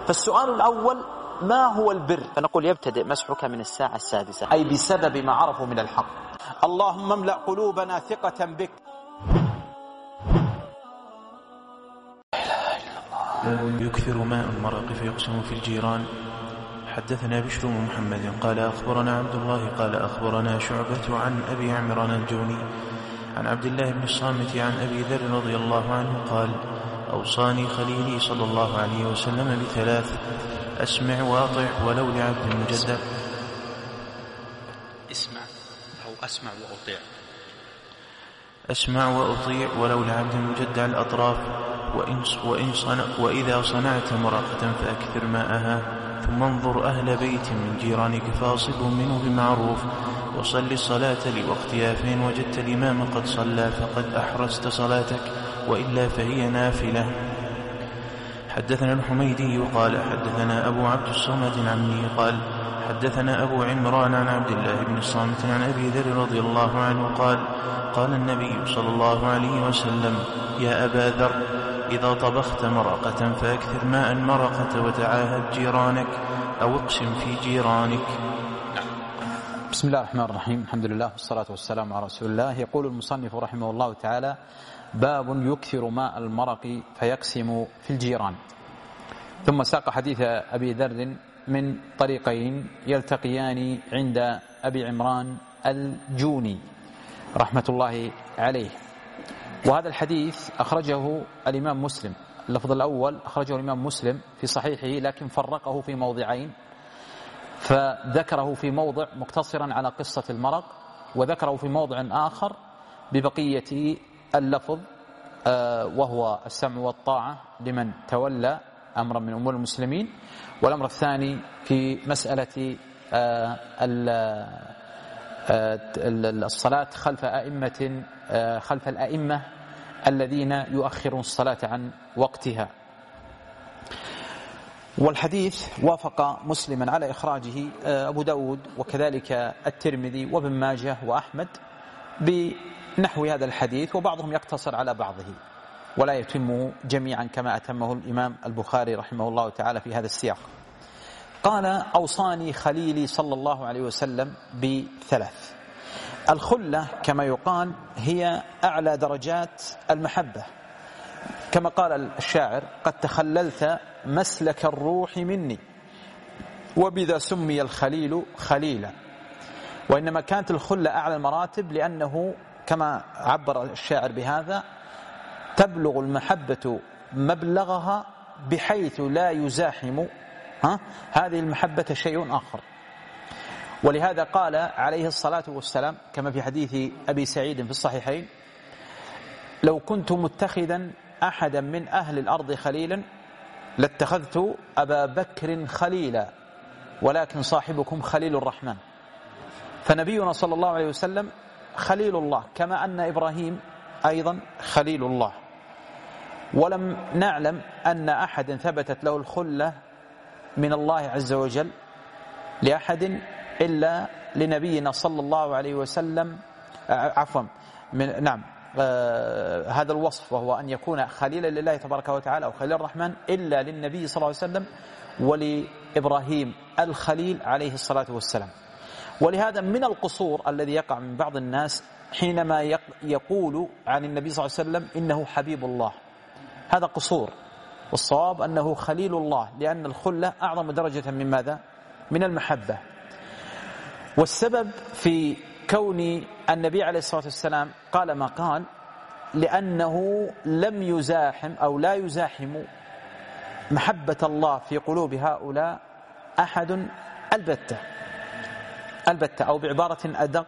فالسؤال الأول: ما هو البر؟ فنقول: يبتدئ مسحك من الساعة السادسة، أي بسبب ما عرفوا من الحق. اللهم املأ قلوبنا ثقة بك. يكثر ماء المرق فيقسم في الجيران. حدثنا بشر بن محمد قال أخبرنا عبد الله قال أخبرنا شعبة عن أبي عمران الجوني عن عبد الله بن الصامت عن أبي ذر رضي الله عنه قال: أوصاني خليلي صلى الله عليه وسلم بثلاث: أسمع وأطع ولو لعبد مجدد. أسمع وأطيع ولو لعبد مجدع الأطراف، وإذا صنعت مرقة فأكثر ماءها، ثم انظر أهل بيت من جيرانك فاصبهم منه بمعروف، وصل الصلاة لوقتها، فإن وجدت الإمام قد صلى فقد أحرزت صلاتك، وإلا فهي نافلة. حدثنا الحميدي قال حدثنا أبو عبد الصمد عمي قال حدثنا أبو عمران عن عبد الله بن الصامت عن أبي ذر رضي الله عنه قال: قال النبي صلى الله عليه وسلم: يا أبا ذر، إذا طبخت مرقة فأكثر ماء المرقة وتعاهد جيرانك أو اقسم في جيرانك. بسم الله الرحمن الرحيم. الحمد لله والصلاة والسلام على رسول الله. يقول المصنف رحمه الله تعالى: باب يكثر ماء المرق فيقسم في الجيران. ثم ساق حديث أبي ذر من طريقين يلتقيان عند أبي عمران الجوني رحمة الله عليه. وهذا الحديث أخرجه الإمام مسلم. اللفظ الأول أخرجه الإمام مسلم في صحيحه، لكن فرقه في موضعين، فذكره في موضع مقتصرا على قصة المرق، وذكره في موضع آخر ببقية اللفظ، وهو السمع والطاعة لمن تولى أمرا من أمور المسلمين. والأمر الثاني في مسألة الصلاة خلف الأئمة الذين يؤخرون الصلاة عن وقتها. والحديث وافق مسلما على إخراجه أبو داود وكذلك الترمذي وابن ماجه وأحمد بنحو هذا الحديث، وبعضهم يقتصر على بعضه ولا يتمه جميعا كما أتمه الإمام البخاري رحمه الله تعالى في هذا السياق. قال: أوصاني خليلي صلى الله عليه وسلم بثلاث. الخلة كما يقال هي أعلى درجات المحبة، كما قال الشاعر: قد تخللت مسلك الروح مني، وبذا سمي الخليل خليلا. وإنما كانت الخلة أعلى المراتب، لأنه كما عبر الشاعر بهذا: تبلغ المحبة مبلغها بحيث لا يزاحم هذه المحبة شيء آخر. ولهذا قال عليه الصلاة والسلام كما في حديث أبي سعيد في الصحيحين: لو كنت متخذا أحدا من أهل الأرض خليلا لاتخذت أبا بكر خليلا، ولكن صاحبكم خليل الرحمن. فنبينا صلى الله عليه وسلم خليل الله، كما أن إبراهيم أيضا خليل الله. ولم نعلم أن أحد ثبتت له الخلة من الله عز وجل لأحد إلا لنبينا صلى الله عليه وسلم، هذا الوصف، وهو أن يكون خليلا لله تبارك وتعالى أو خليل الرحمن، إلا للنبي صلى الله عليه وسلم ولإبراهيم الخليل عليه الصلاة والسلام. ولهذا من القصور الذي يقع من بعض الناس حينما يقول عن النبي صلى الله عليه وسلم إنه حبيب الله، هذا قصور. والصواب أنه خليل الله، لأن الخلة أعظم درجة من ماذا؟ من المحبة. والسبب في كون النبي عليه الصلاة والسلام قال ما قال لأنه لم يزاحم أو لا يزاحم محبة الله في قلوب هؤلاء أحد البتة، أو بعبارة أدق،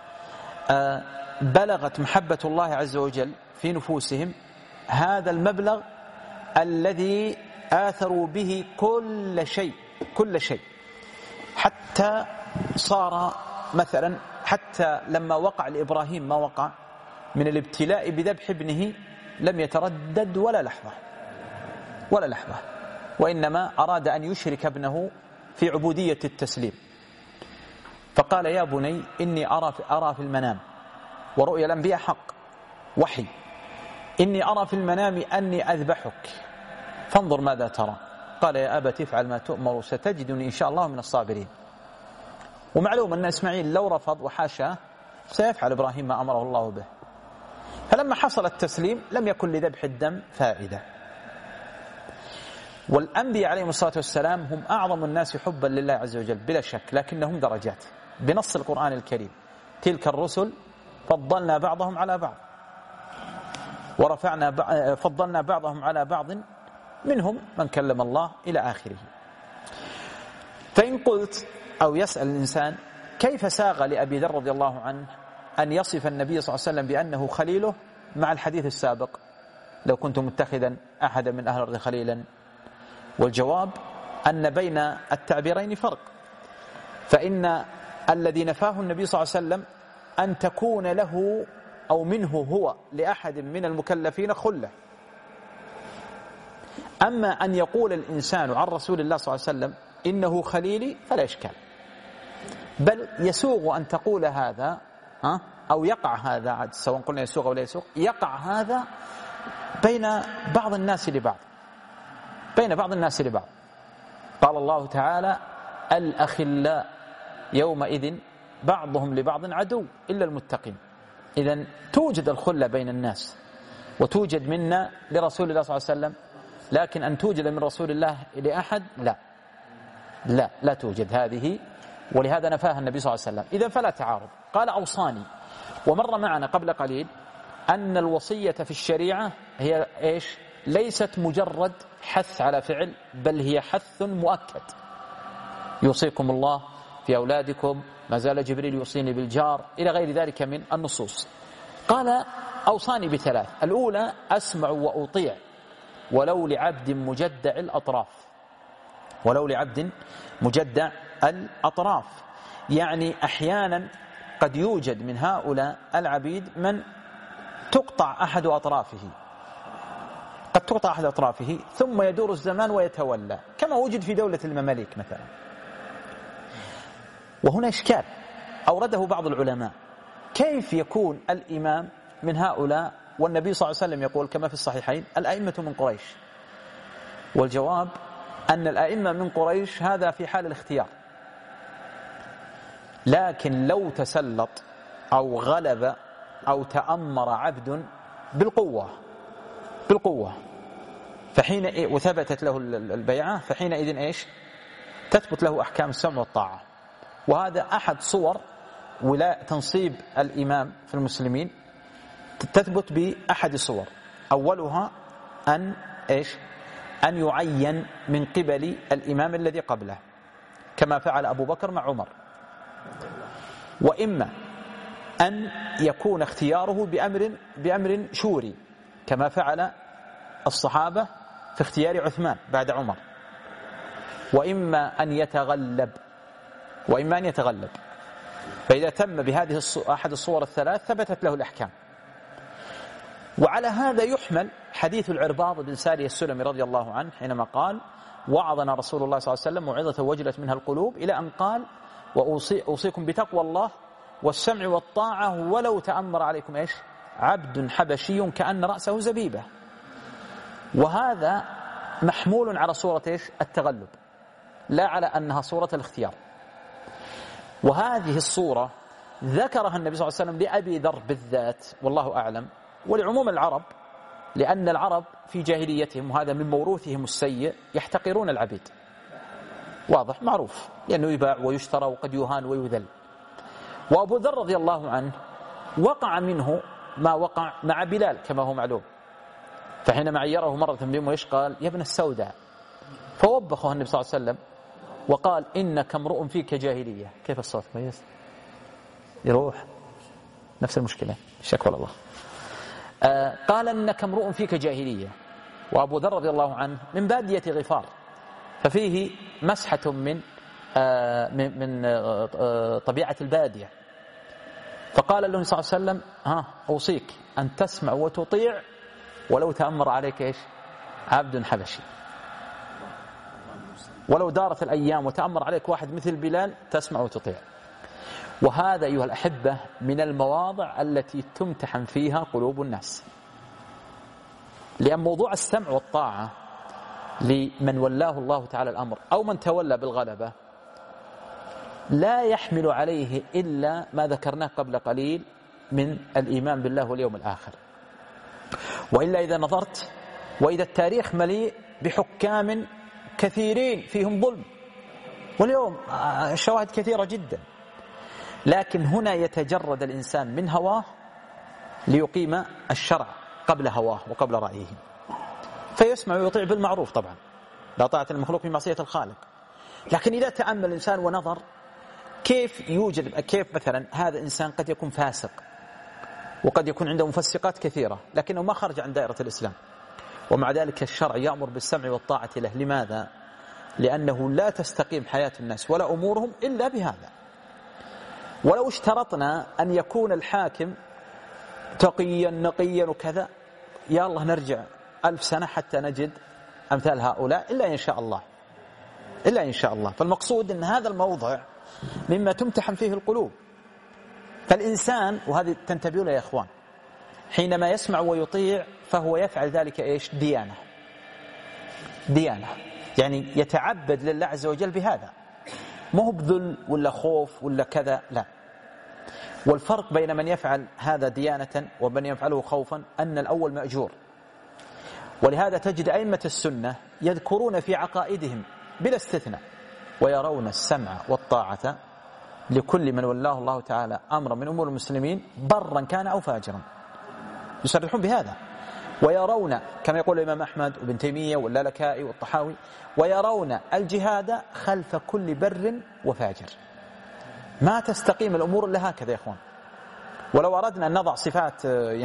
بلغت محبة الله عز وجل في نفوسهم هذا المبلغ الذي آثروا به كل شيء، حتى صار مثلا حتى لما وقع لإبراهيم ما وقع من الابتلاء بذبح ابنه لم يتردد ولا لحظة، وإنما أراد أن يشرك ابنه في عبودية التسليم. فقال: يا بني إني أرى في المنام، ورؤيا الأنبياء حق وحي، إني أرى في المنام أني أذبحك فانظر ماذا ترى. قال يا أبت افعل ما تؤمر ستجدني إن شاء الله من الصابرين. ومعلوم أن إسماعيل لو رفض وحاشاه سيفعل إبراهيم ما أمره الله به. فلما حصل التسليم لم يكن لذبح الدم فائدة. والأنبياء عليهم الصلاة والسلام هم أعظم الناس حبا لله عز وجل بلا شك، لكنهم درجات بنص القرآن الكريم. تلك الرسل فضلنا بعضهم على بعض فضلنا بعضهم على بعض منهم من كلم الله إلى آخره. فإن قلت أو يسأل الإنسان كيف ساغ لأبي ذر رضي الله عنه أن يصف النبي صلى الله عليه وسلم بأنه خليله مع الحديث السابق لو كنت متخذا أحدا من أهل الأرض خليلا؟ والجواب أن بين التعبيرين فرق. فإن الذي نفاه النبي صلى الله عليه وسلم أن تكون له أو منه هو لأحد من المكلفين خلة. أما أن يقول الإنسان عن رسول الله صلى الله عليه وسلم إنه خليلي فلا إشكال، بل يسوغ أن تقول هذا أو يقع هذا، سواء قلنا يسوغ أو لا يسوغ، يقع هذا بين بعض الناس لبعض، بين بعض الناس لبعض. قال الله تعالى الأخلاء يومئذ بعضهم لبعض عدو إلا المتقين. إذن توجد الخلة بين الناس وتوجد منا لرسول الله صلى الله عليه وسلم، لكن أن توجد من رسول الله لأحد لا توجد هذه، ولهذا نفاها النبي صلى الله عليه وسلم. إذن فلا تعارض. قال أوصاني، ومر معنا قبل قليل أن الوصية في الشريعة هي إيش؟ ليست مجرد حث على فعل، بل هي حث مؤكد. يوصيكم الله في أولادكم، ما زال جبريل يوصيني بالجار، إلى غير ذلك من النصوص. قال أوصاني بثلاث: الأولى أسمع وأطيع ولو لعبد مجدع الأطراف. ولو لعبد مجدع الأطراف، يعني أحيانا قد يوجد من هؤلاء العبيد من تقطع أحد أطرافه، قد تقطع أحد أطرافه ثم يدور الزمان ويتولى، كما وجد في دولة المماليك مثلا. وهنا إشكال أورده بعض العلماء: كيف يكون الإمام من هؤلاء والنبي صلى الله عليه وسلم يقول كما في الصحيحين الأئمة من قريش؟ والجواب أن الأئمة من قريش هذا في حال الاختيار، لكن لو تسلط أو غلب أو تأمر عبد بالقوة فحين وثبتت له البيعة، فحينئذ إيش؟ تثبت له أحكام السمع والطاعة. وهذا أحد صور ولا تنصيب الإمام في المسلمين، تثبت بأحد الصور. أولها أن إيش؟ أن يعين من قبل الإمام الذي قبله، كما فعل أبو بكر مع عمر. وإما أن يكون اختياره بأمر شوري، كما فعل الصحابة في اختيار عثمان بعد عمر. وإما أن يتغلب، فإذا تم بهذه أحد الصور الثلاث ثبتت له الأحكام. وعلى هذا يحمل حديث العرباض بن سارية السلمي رضي الله عنه حينما قال: وعظنا رسول الله صلى الله عليه وسلم موعظة وجلت منها القلوب، إلى أن قال: وأوصيكم بتقوى الله والسمع والطاعة ولو تأمر عليكم إيش؟ عبد حبشي كأن رأسه زبيبة. وهذا محمول على صورة إيش؟ التغلب، لا على أنها صورة الاختيار. وهذه الصورة ذكرها النبي صلى الله عليه وسلم لأبي ذر بالذات والله أعلم، ولعموم العرب، لأن العرب في جاهليتهم، وهذا من موروثهم السيء، يحتقرون العبيد. واضح معروف، لأنه يباع ويشترى وقد يهان ويذل. وأبو ذر رضي الله عنه وقع منه ما وقع مع بلال كما هو معلوم، فحينما عيره مرة بهم ويش قال: يا ابن السوداء، فوبخه النبي صلى الله عليه وسلم وقال: إنك امرؤ فيك جاهلية. كيف الصوت كويس؟ يروح نفس المشكلة، شكوى الله. قال: إنك امرؤ فيك جاهلية. وأبو ذر رضي الله عنه من بادية غفار، ففيه مسحة من طبيعة البادية. فقال له صلى الله عليه وسلم: أوصيك أن تسمع وتطيع ولو تأمر عليك إيش؟ عبد حبشي. ولو دارت الأيام وتأمر عليك واحد مثل بلال تسمع وتطيع. وهذا أيها الأحبة من المواضع التي تمتحن فيها قلوب الناس، لأن موضوع السمع والطاعة لمن ولاه الله تعالى الأمر أو من تولى بالغلبة لا يحمل عليه إلا ما ذكرناه قبل قليل من الإيمان بالله واليوم الآخر. وإلا إذا نظرت وإذا التاريخ مليء بحكام كثيرين فيهم ظلم، واليوم الشواهد كثيرة جدا، لكن هنا يتجرد الإنسان من هواه ليقيم الشرع قبل هواه وقبل رأيه، فيسمع ويطيع بالمعروف. طبعا لا طاعة المخلوق في معصية الخالق، لكن إذا تأمل الإنسان ونظر كيف مثلا هذا إنسان قد يكون فاسق وقد يكون عنده مفسقات كثيرة لكنه ما خرج عن دائرة الإسلام، ومع ذلك الشرع يأمر بالسمع والطاعة له. لماذا؟ لأنه لا تستقيم حياة الناس ولا أمورهم إلا بهذا. ولو اشترطنا أن يكون الحاكم تقيا نقيا وكذا، يا الله نرجع 1000 سنة حتى نجد أمثال هؤلاء إلا إن شاء الله. فالمقصود أن هذا الموضع مما تمتحن فيه القلوب. فالإنسان، وهذه تنتبهوا له يا إخوان، حينما يسمع ويطيع فهو يفعل ذلك إيش؟ ديانة، يعني يتعبد لله عز وجل بهذا، ما هو بذل ولا خوف ولا كذا، لا. والفرق بين من يفعل هذا ديانة ومن يفعله خوفا أن الأول مأجور. ولهذا تجد أئمة السنة يذكرون في عقائدهم بلا استثناء ويرون السمع والطاعة لكل من ولاه الله تعالى أمر من أمور المسلمين برا كان أو فاجرا، يصرحون بهذا. ويرون كما يقول الإمام أحمد وابن تيمية واللالكائي والطحاوي، ويرون الجهاد خلف كل بر وفاجر. ما تستقيم الأمور إلا هكذا يا إخوان. ولو أردنا أن نضع صفات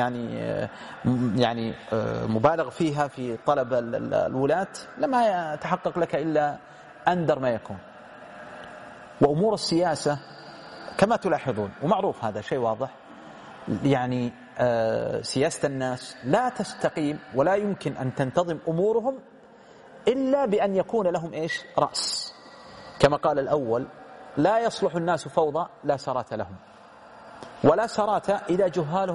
يعني مبالغ فيها في طلب الولاة لما يتحقق لك إلا أندر ما يكون. وأمور السياسة كما تلاحظون، ومعروف هذا شيء واضح، يعني سياسة الناس لا تستقيم ولا يمكن أن تنتظم أمورهم إلا بأن يكون لهم إيش؟ رأس. كما قال الأول: لا يصلح الناس فوضى لا سرات لهم، ولا سرات إذا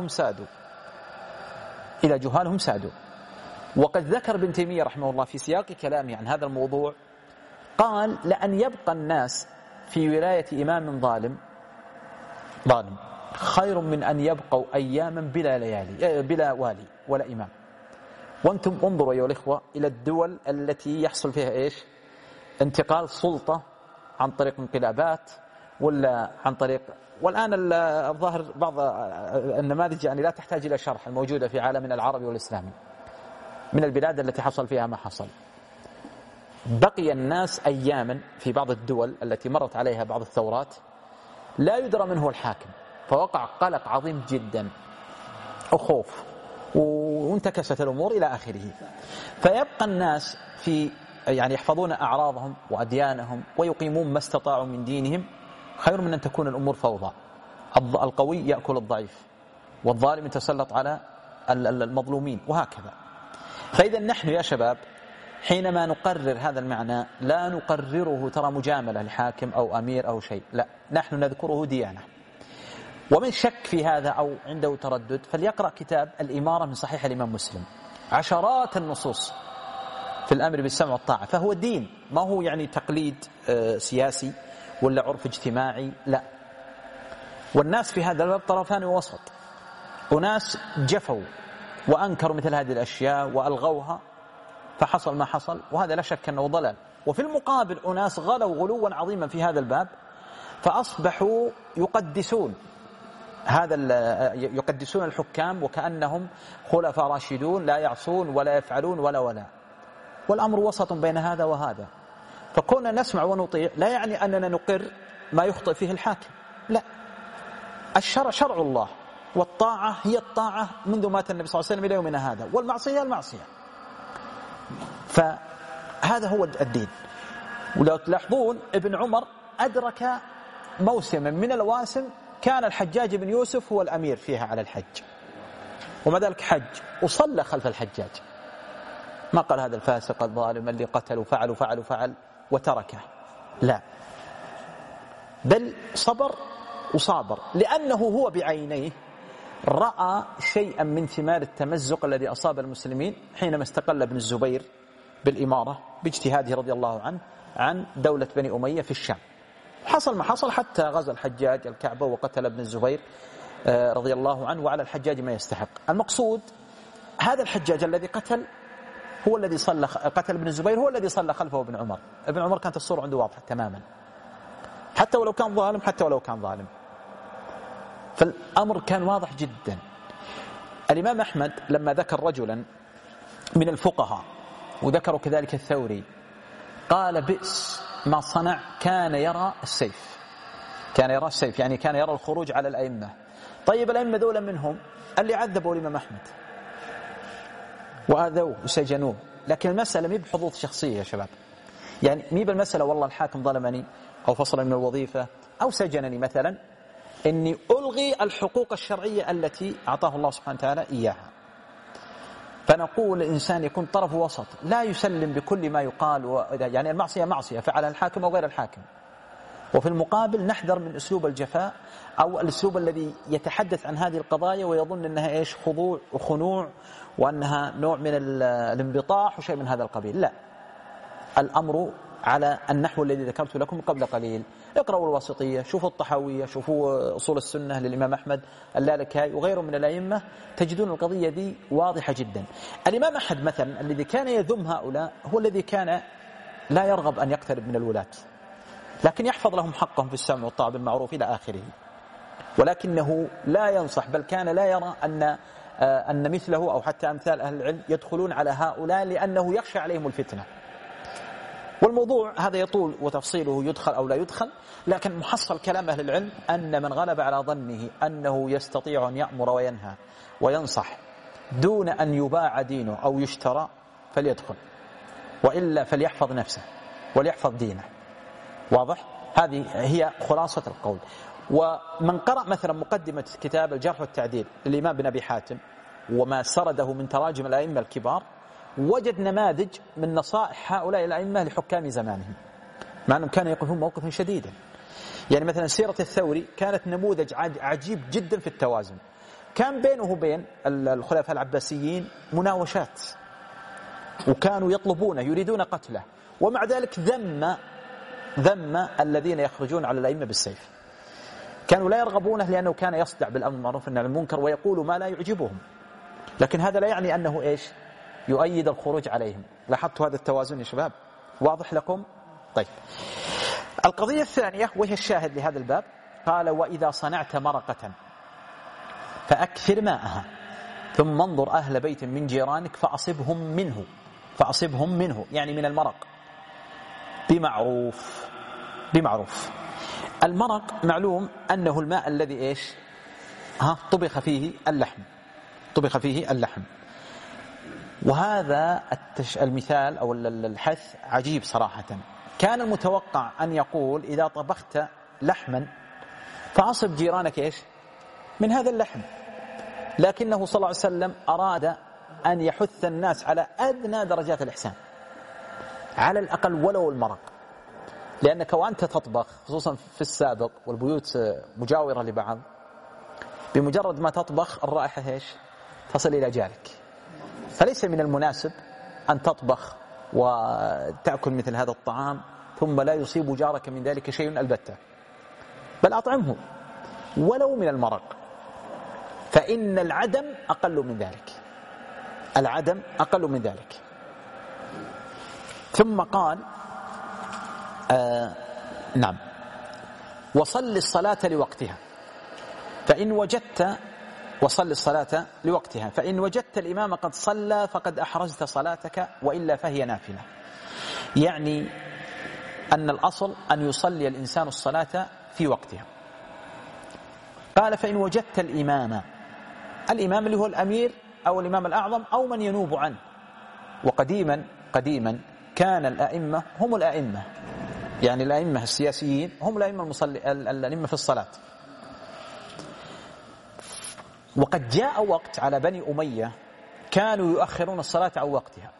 جهالهم سادوا. وقد ذكر ابن تيمية رحمه الله في سياق كلامه عن هذا الموضوع، قال: لأن يبقى الناس في ولاية إمام ظالم خير من أن يبقوا أياما بلا والي ولا إمام. وأنتم انظروا أيها الإخوة إلى الدول التي يحصل فيها إيش؟ انتقال سلطة عن طريق انقلابات ولا عن طريق، والآن الظاهر بعض النماذج يعني لا تحتاج إلى شرح الموجودة في عالمنا العربي والإسلامي من البلاد التي حصل فيها ما حصل. بقي الناس أياما في بعض الدول التي مرت عليها بعض الثورات لا يدرى من هو الحاكم، فوقع قلق عظيم جدا وخوف وانتكست الأمور إلى آخره. فيبقى الناس يعني يحفظون أعراضهم وأديانهم ويقيمون ما استطاعوا من دينهم خير من أن تكون الأمور فوضى. القوي يأكل الضعيف والظالم يتسلط على المظلومين وهكذا. فإذا نحن يا شباب حينما نقرر هذا المعنى لا نقرره ترى مجاملة لحاكم أو أمير أو شيء، لا، نحن نذكره ديانة. ومن شك في هذا أو عنده تردد فليقرأ كتاب الإمارة من صحيح الإمام مسلم، عشرات النصوص في الأمر بالسمع والطاعة، فهو دين، ما هو يعني تقليد سياسي ولا عرف اجتماعي، لا. والناس في هذا الباب طرفان ووسط، وناس جفوا وأنكروا مثل هذه الأشياء وألغوها فحصل ما حصل، وهذا لا شك أنه ضلال. وفي المقابل أناس غلوا غلوا عظيما في هذا الباب فأصبحوا يقدسون الحكام وكأنهم خلفاء راشدون لا يعصون ولا يفعلون ولا والأمر وسط بين هذا وهذا. فكنا نسمع ونطيع لا يعني أننا نقر ما يخطئ فيه الحاكم، لا. الشرع شرع الله، والطاعة هي الطاعة منذ مات النبي صلى الله عليه وسلم إلى يومنا هذا، والمعصية المعصية. فهذا هو الدين. ولو تلاحظون ابن عمر أدرك موسما من الأواسم كان الحجاج بن يوسف هو الأمير فيها على الحج، وما ذلك حج وصلى خلف الحجاج، ما قال هذا الفاسق الظالم اللي قتل وفعل وتركه، لا، بل صبر وصابر، لأنه هو بعينيه رأى شيئا من ثمار التمزق الذي أصاب المسلمين حينما استقل ابن الزبير بالإمارة باجتهاده رضي الله عنه عن دولة بني أمية في الشام. حصل ما حصل حتى غزا الحجاج الكعبة وقتل ابن الزبير رضي الله عنه، وعلى الحجاج ما يستحق. المقصود هذا الحجاج الذي قتل هو الذي قتل ابن الزبير، هو الذي صلى خلفه ابن عمر. ابن عمر كانت الصورة عنده واضحة تماما، حتى ولو كان ظالم، فالأمر كان واضح جدا. الإمام أحمد لما ذكر رجلا من الفقهاء، وذكروا كذلك الثوري، قال بئس ما صنع، كان يرى السيف، يعني كان يرى الخروج على الأئمة. طيب الأئمة ذولا منهم اللي عذبوا الإمام أحمد وآذوه وسجنوه، لكن المسألة مي بحظوظ شخصية يا شباب، يعني مي بالمسألة والله الحاكم ظلمني أو فصلني من الوظيفة أو سجنني مثلا، إني ألغي الحقوق الشرعية التي أعطاه الله سبحانه وتعالى إياها. فنقول الإنسان يكون طرف وسط، لا يسلم بكل ما يقال، يعني المعصية معصية فعلها الحاكم أو غير الحاكم، وفي المقابل نحذر من أسلوب الجفاء أو الأسلوب الذي يتحدث عن هذه القضايا ويظن أنها إيش خضوع وخنوع وأنها نوع من الانبطاح وشيء من هذا القبيل. لا، الأمر على النحو الذي ذكرت لكم قبل قليل. اقرأوا الواسطية، شوفوا الطحاوية، شوفوا أصول السنة للإمام أحمد، اللالكائي وغيره من الأئمة، تجدون القضية دي واضحة جدا. الإمام أحمد مثلا الذي كان يذم هؤلاء هو الذي كان لا يرغب أن يقترب من الولاة، لكن يحفظ لهم حقهم في السمع والطاعة بالمعروف إلى آخره، ولكنه لا ينصح، بل كان لا يرى أن مثله أو حتى أمثال أهل العلم يدخلون على هؤلاء لأنه يخشى عليهم الفتنة. والموضوع هذا يطول وتفصيله يدخل أو لا يدخل، لكن محصل كلام أهل العلم أن من غلب على ظنه أنه يستطيع أن يأمر وينهى وينصح دون أن يباع دينه أو يشترى فليدخل، وإلا فليحفظ نفسه وليحفظ دينه. واضح؟ هذه هي خلاصة القول. ومن قرأ مثلا مقدمة كتاب الجرح والتعديل للإمام بن أبي حاتم وما سرده من تراجم الأئمة الكبار، وجد نماذج من نصائح هؤلاء الأئمة لحكام زمانهم، مع أنهم كانوا يقفون موقفا شديدا. يعني مثلا سيرة الثوري كانت نموذج عجيب جدا في التوازن، كان بينه وبين الخلفاء العباسيين مناوشات، وكانوا يطلبونه يريدون قتله، ومع ذلك ذم الذين يخرجون على الأئمة بالسيف. كانوا لا يرغبونه لأنه كان يصدع بالأمر بالمعروف والنهي عن المنكر ويقول ما لا يعجبهم، لكن هذا لا يعني أنه إيش يؤيد الخروج عليهم. لاحظتوا هذا التوازن يا شباب؟ واضح لكم؟ طيب، القضية الثانية وهي الشاهد لهذا الباب، قال وإذا صنعت مرقة فأكثر ماءها ثم انظر أهل بيت من جيرانك فأصبهم منه، يعني من المرق بمعروف. المرق معلوم أنه الماء الذي إيش طبخ فيه اللحم. وهذا المثال أو الحث عجيب صراحة. كان المتوقع أن يقول إذا طبخت لحما فأصب جيرانك إيش من هذا اللحم، لكنه صلى الله عليه وسلم أراد أن يحث الناس على أدنى درجات الإحسان، على الأقل ولو المرق، لأنك وأنت تطبخ خصوصا في السابق والبيوت مجاورة لبعض، بمجرد ما تطبخ الرائحة إيش تصل إلى جارك، فليس من المناسب أن تطبخ وتأكل مثل هذا الطعام ثم لا يصيب جارك من ذلك شيء البتة، بل أطعمه ولو من المرق، فإن العدم أقل من ذلك. ثم قال نعم وصل الصلاة لوقتها فإن وجدت الإمام قد صلى فقد أحرزت صلاتك وإلا فهي نافلة. يعني أن الأصل أن يصلي الإنسان الصلاة في وقتها. قال فإن وجدت الإمام اللي هو الأمير أو الإمام الأعظم أو من ينوب عنه، وقديما كان الأئمة هم الأئمة، يعني الأئمة السياسيين هم الأئمة في الصلاة. وقد جاء وقت على بني أمية كانوا يؤخرون الصلاة عن وقتها،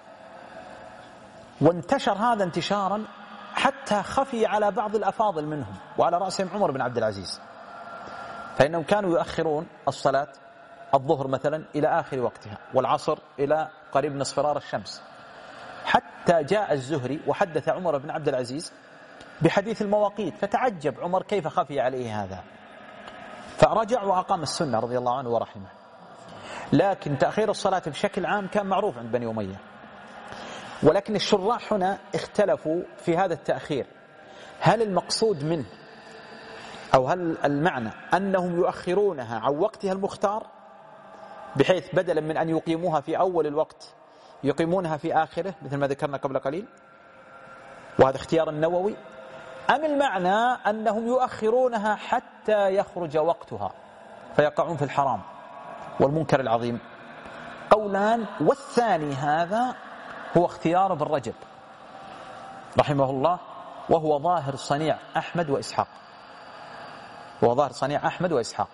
وانتشر هذا انتشارا حتى خفي على بعض الأفاضل منهم، وعلى رأسهم عمر بن عبد العزيز، فإنهم كانوا يؤخرون الصلاة الظهر مثلا إلى آخر وقتها، والعصر إلى قريب من اصفرار الشمس، حتى جاء الزهري وحدث عمر بن عبد العزيز بحديث المواقيت، فتعجب عمر كيف خفي عليه هذا، فرجع وأقام السنة رضي الله عنه ورحمه. لكن تأخير الصلاة بشكل عام كان معروف عند بني أمية، ولكن الشراح هنا اختلفوا في هذا التأخير، هل المقصود منه أو هل المعنى أنهم يؤخرونها عن وقتها المختار بحيث بدلا من أن يقيموها في أول الوقت يقيمونها في آخره مثل ما ذكرنا قبل قليل، وهذا اختيار النووي، أم المعنى أنهم يؤخرونها حتى يخرج وقتها فيقعون في الحرام والمنكر العظيم؟ قولان، والثاني هذا هو اختيار ابن رجب رحمه الله، وهو ظاهر صنيع أحمد وإسحاق، وهو ظاهر صنيع أحمد وإسحاق.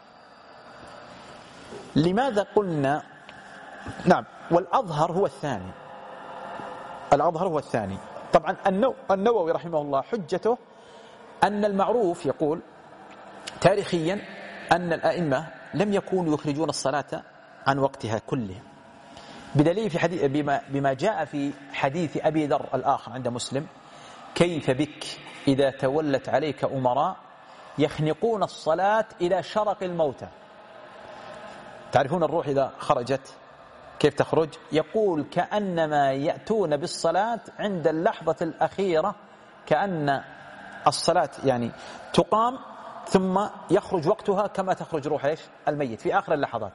لماذا قلنا نعم؟ والأظهر هو الثاني، الأظهر هو الثاني. طبعا النووي رحمه الله حجته أن المعروف يقول تاريخيا أن الأئمة لم يكونوا يخرجون الصلاة عن وقتها كلها، بدليل في حديث بما جاء في حديث أبي ذر الآخر عند مسلم: كيف بك إذا تولت عليك أمراء يخنقون الصلاة إلى شرق الموتى. تعرفون الروح إذا خرجت كيف تخرج؟ يقول كأنما يأتون بالصلاة عند اللحظة الأخيرة، كأن الصلاة يعني تقام ثم يخرج وقتها كما تخرج روح إيش؟ الميت في آخر اللحظات.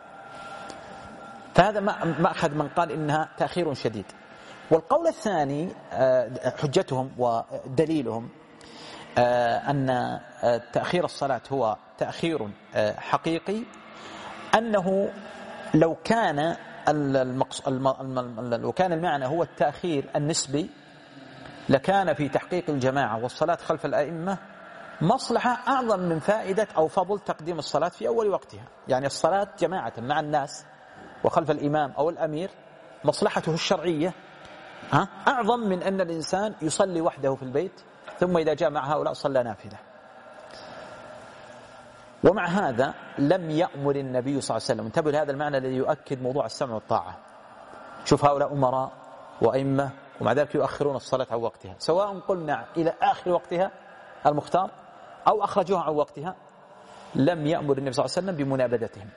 فهذا ما أخذ من قال إنها تأخير شديد. والقول الثاني حجتهم ودليلهم أن تأخير الصلاة هو تأخير حقيقي، أنه لو كان المعنى هو التأخير النسبي لكان في تحقيق الجماعة والصلاة خلف الأئمة مصلحة أعظم من فائدة أو فضل تقديم الصلاة في أول وقتها. يعني الصلاة جماعة مع الناس وخلف الإمام أو الأمير مصلحته الشرعية أعظم من أن الإنسان يصلي وحده في البيت ثم إذا جاء مع هؤلاء صلى نافلة. ومع هذا لم يأمر النبي صلى الله عليه وسلم، انتبهوا لهذا المعنى الذي يؤكد موضوع السمع والطاعة. شوف هؤلاء أمراء وأئمة ومع ذلك يؤخرون الصلاة عن وقتها، سواء قلنا إلى آخر وقتها المختار أو أخرجوها عن وقتها. لم يأمر النبي صلى الله عليه وسلم بمنابذتهم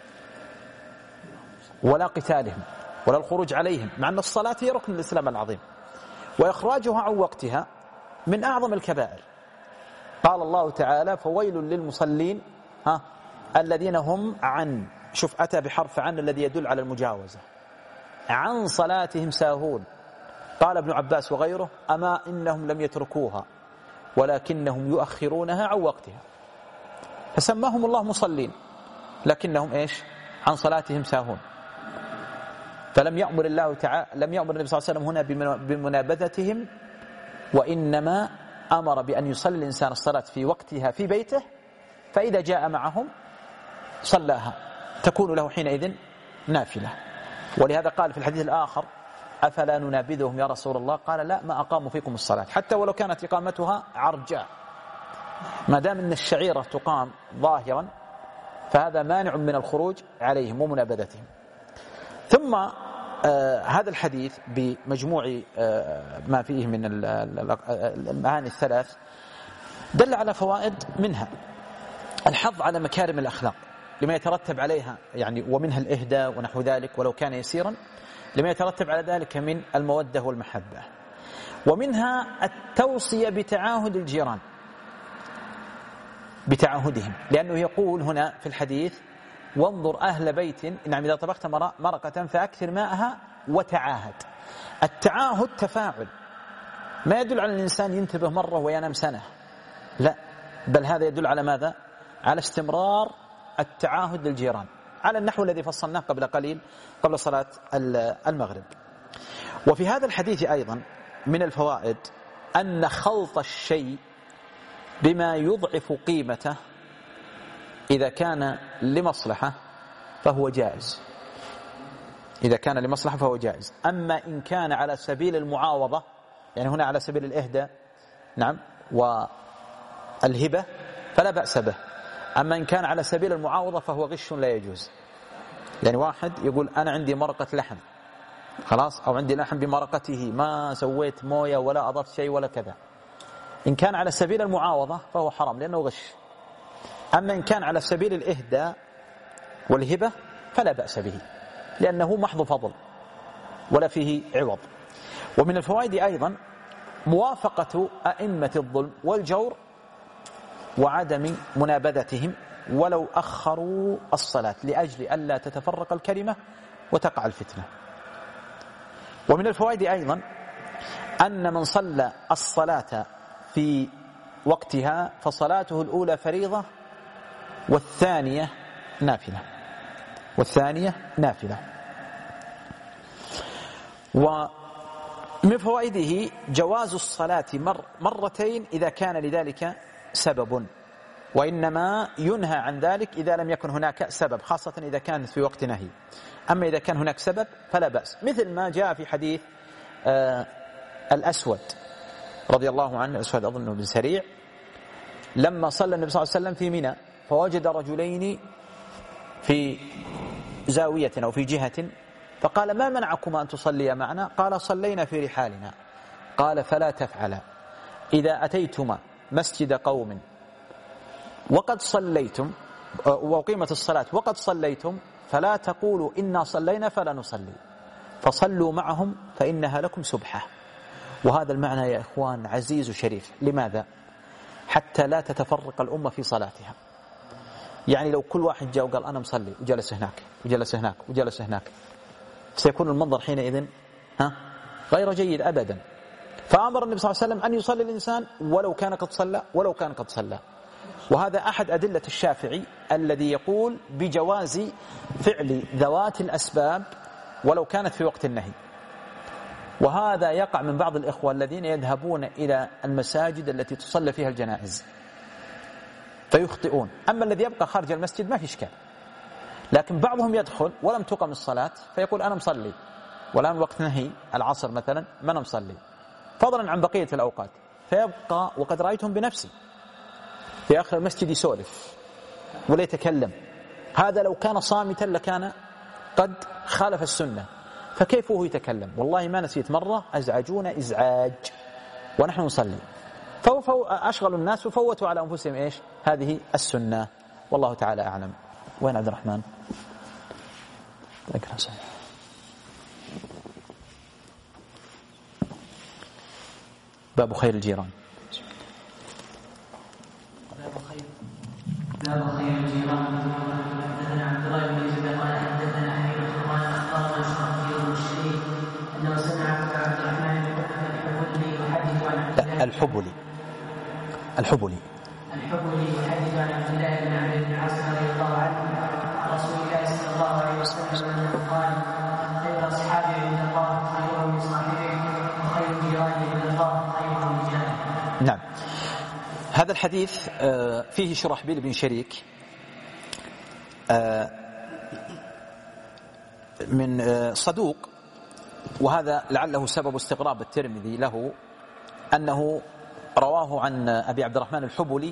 ولا قتالهم ولا الخروج عليهم، مع أن الصلاة هي ركن الإسلام العظيم، وإخراجها عن وقتها من أعظم الكبائر. قال الله تعالى: فويل للمصلين الذين هم عن، شوف أتى بحرف عن الذي يدل على المجاوزة، عن صلاتهم ساهون. قال ابن عباس وغيره: أما إنهم لم يتركوها ولكنهم يؤخرونها عن وقتها. فسماهم الله مصلين لكنهم إيش؟ عن صلاتهم ساهون. فلم يأمر الله تعالى، لم يأمر النبي صلى الله عليه وسلم هنا بمنابذتهم، وإنما أمر بأن يصلي الإنسان الصلاة في وقتها في بيته، فإذا جاء معهم صلاها تكون له حينئذ نافلة. ولهذا قال في الحديث الآخر: أفلا ننابذهم يا رسول الله؟ قال: لا، ما أقاموا فيكم الصلاة حتى ولو كانت إقامتها عرجاء، ما دام أن الشعيرة تقام ظاهرا فهذا مانع من الخروج عليهم ومنابذتهم. ثم هذا الحديث بمجموع ما فيه من المعاني الثلاث دل على فوائد، منها الحظ على مكارم الأخلاق لما يترتب عليها، يعني ومنها الإهداء ونحو ذلك ولو كان يسيرا، لما يترتب على ذلك من المودة والمحبة. ومنها التوصية بتعاهد الجيران، بتعاهدهم، لأنه يقول هنا في الحديث: وانظر أهل بيت نعم إذا طبخت مرقة فأكثر ماءها وتعاهد. التعاهد تفاعل، ما يدل على الإنسان ينتبه مرة وينام سنة، لا، بل هذا يدل على ماذا؟ على استمرار التعاهد للجيران على النحو الذي فصلناه قبل قليل قبل صلاة المغرب. وفي هذا الحديث أيضا من الفوائد أن خلط الشيء بما يضعف قيمته إذا كان لمصلحة فهو جائز، إذا كان لمصلحة فهو جائز. أما إن كان على سبيل المعاوضة، يعني هنا على سبيل الإهداء نعم والهبة فلا بأس به. أما إن كان على سبيل المعاوضة فهو غش لا يجوز. يعني واحد يقول: أنا عندي مرقة لحم خلاص، أو عندي لحم بمرقته ما سويت موية ولا أضفت شيء ولا كذا. إن كان على سبيل المعاوضة فهو حرام لأنه غش. أما إن كان على سبيل الإهداء والهبة فلا بأس به لأنه محض فضل ولا فيه عوض. ومن الفوائد أيضا موافقة أئمة الظلم والجور وعدم منابذتهم ولو أخروا الصلاة لأجل ألا تتفرق الكلمة وتقع الفتنة. ومن الفوائد أيضا أن من صلى الصلاة في وقتها فصلاته الأولى فريضة والثانية نافلة. ومن فوائده جواز الصلاة مرتين إذا كان لذلك سبب، وإنما ينهى عن ذلك إذا لم يكن هناك سبب، خاصة إذا كانت في وقت نهي. أما إذا كان هناك سبب فلا بأس، مثل ما جاء في حديث الأسود رضي الله عنه، الأسود أظنه بن سريع، لما صلى النبي صلى الله عليه وسلم في منى فوجد رجلين في زاوية أو في جهة، فقال: ما منعكما أن تصليا معنا؟ قال: صلينا في رحالنا. قال: فلا تفعلا، إذا أتيتما مسجد قوم وقد صليتم وقيمة الصلاة وقد صليتم فلا تقولوا إنا صلينا فلا نصلي، فصلوا معهم فإنها لكم سبحة. وهذا المعنى يا إخوان عزيز وشريف. لماذا؟ حتى لا تتفرق الأمة في صلاتها. يعني لو كل واحد جاء وقال أنا مصلي وجلس هناك وجلس هناك وجلس هناك سيكون المنظر حينئذ غير جيد أبدا. فأمر النبي صلى الله عليه وسلم أن يصلي الإنسان ولو كان قد صلى وهذا أحد أدلة الشافعي الذي يقول بجواز فعل ذوات الأسباب ولو كانت في وقت النهي. وهذا يقع من بعض الإخوة الذين يذهبون إلى المساجد التي تصلى فيها الجنائز فيخطئون. أما الذي يبقى خارج المسجد ما في إشكال، لكن بعضهم يدخل ولم تقم الصلاة فيقول أنا مصلي والآن وقت نهي العصر مثلا ما أنا مصلي، فضلا عن بقية الأوقات، فيبقى وقد رأيتهم بنفسي في آخر المسجد يسولف ولا يتكلم. هذا لو كان صامتا لكان قد خالف السنة، فكيف هو يتكلم؟ والله ما نسيت مرة أزعجون إزعاج ونحن نصلي، أشغلوا الناس وفوتوا على أنفسهم إيش؟ هذه السنة. والله تعالى أعلم. وين عبد الرحمن؟ باب خير الجيران. باب خير الجيران. حدثنا عبد الله بن يزيد قال حدثنا حميد قال اخبرنا اسرائيل بن الشريف انه سمع عبد الرحمن الحبلي يحدث عن الحبلي يحدث عن عبد الله بن عمرو بن العاص رضي الله عنه عن رسول الله صلى الله عليه وسلم انه قال: خير اصحابي عند الله خيرهم لصاحبه وخير جيراني عند الله خيرهم لجاره. نعم، هذا الحديث فيه شرحبيل بن شريك من صدوق، وهذا لعله سبب استغراب الترمذي له أنه رواه عن أبي عبد الرحمن الحبلي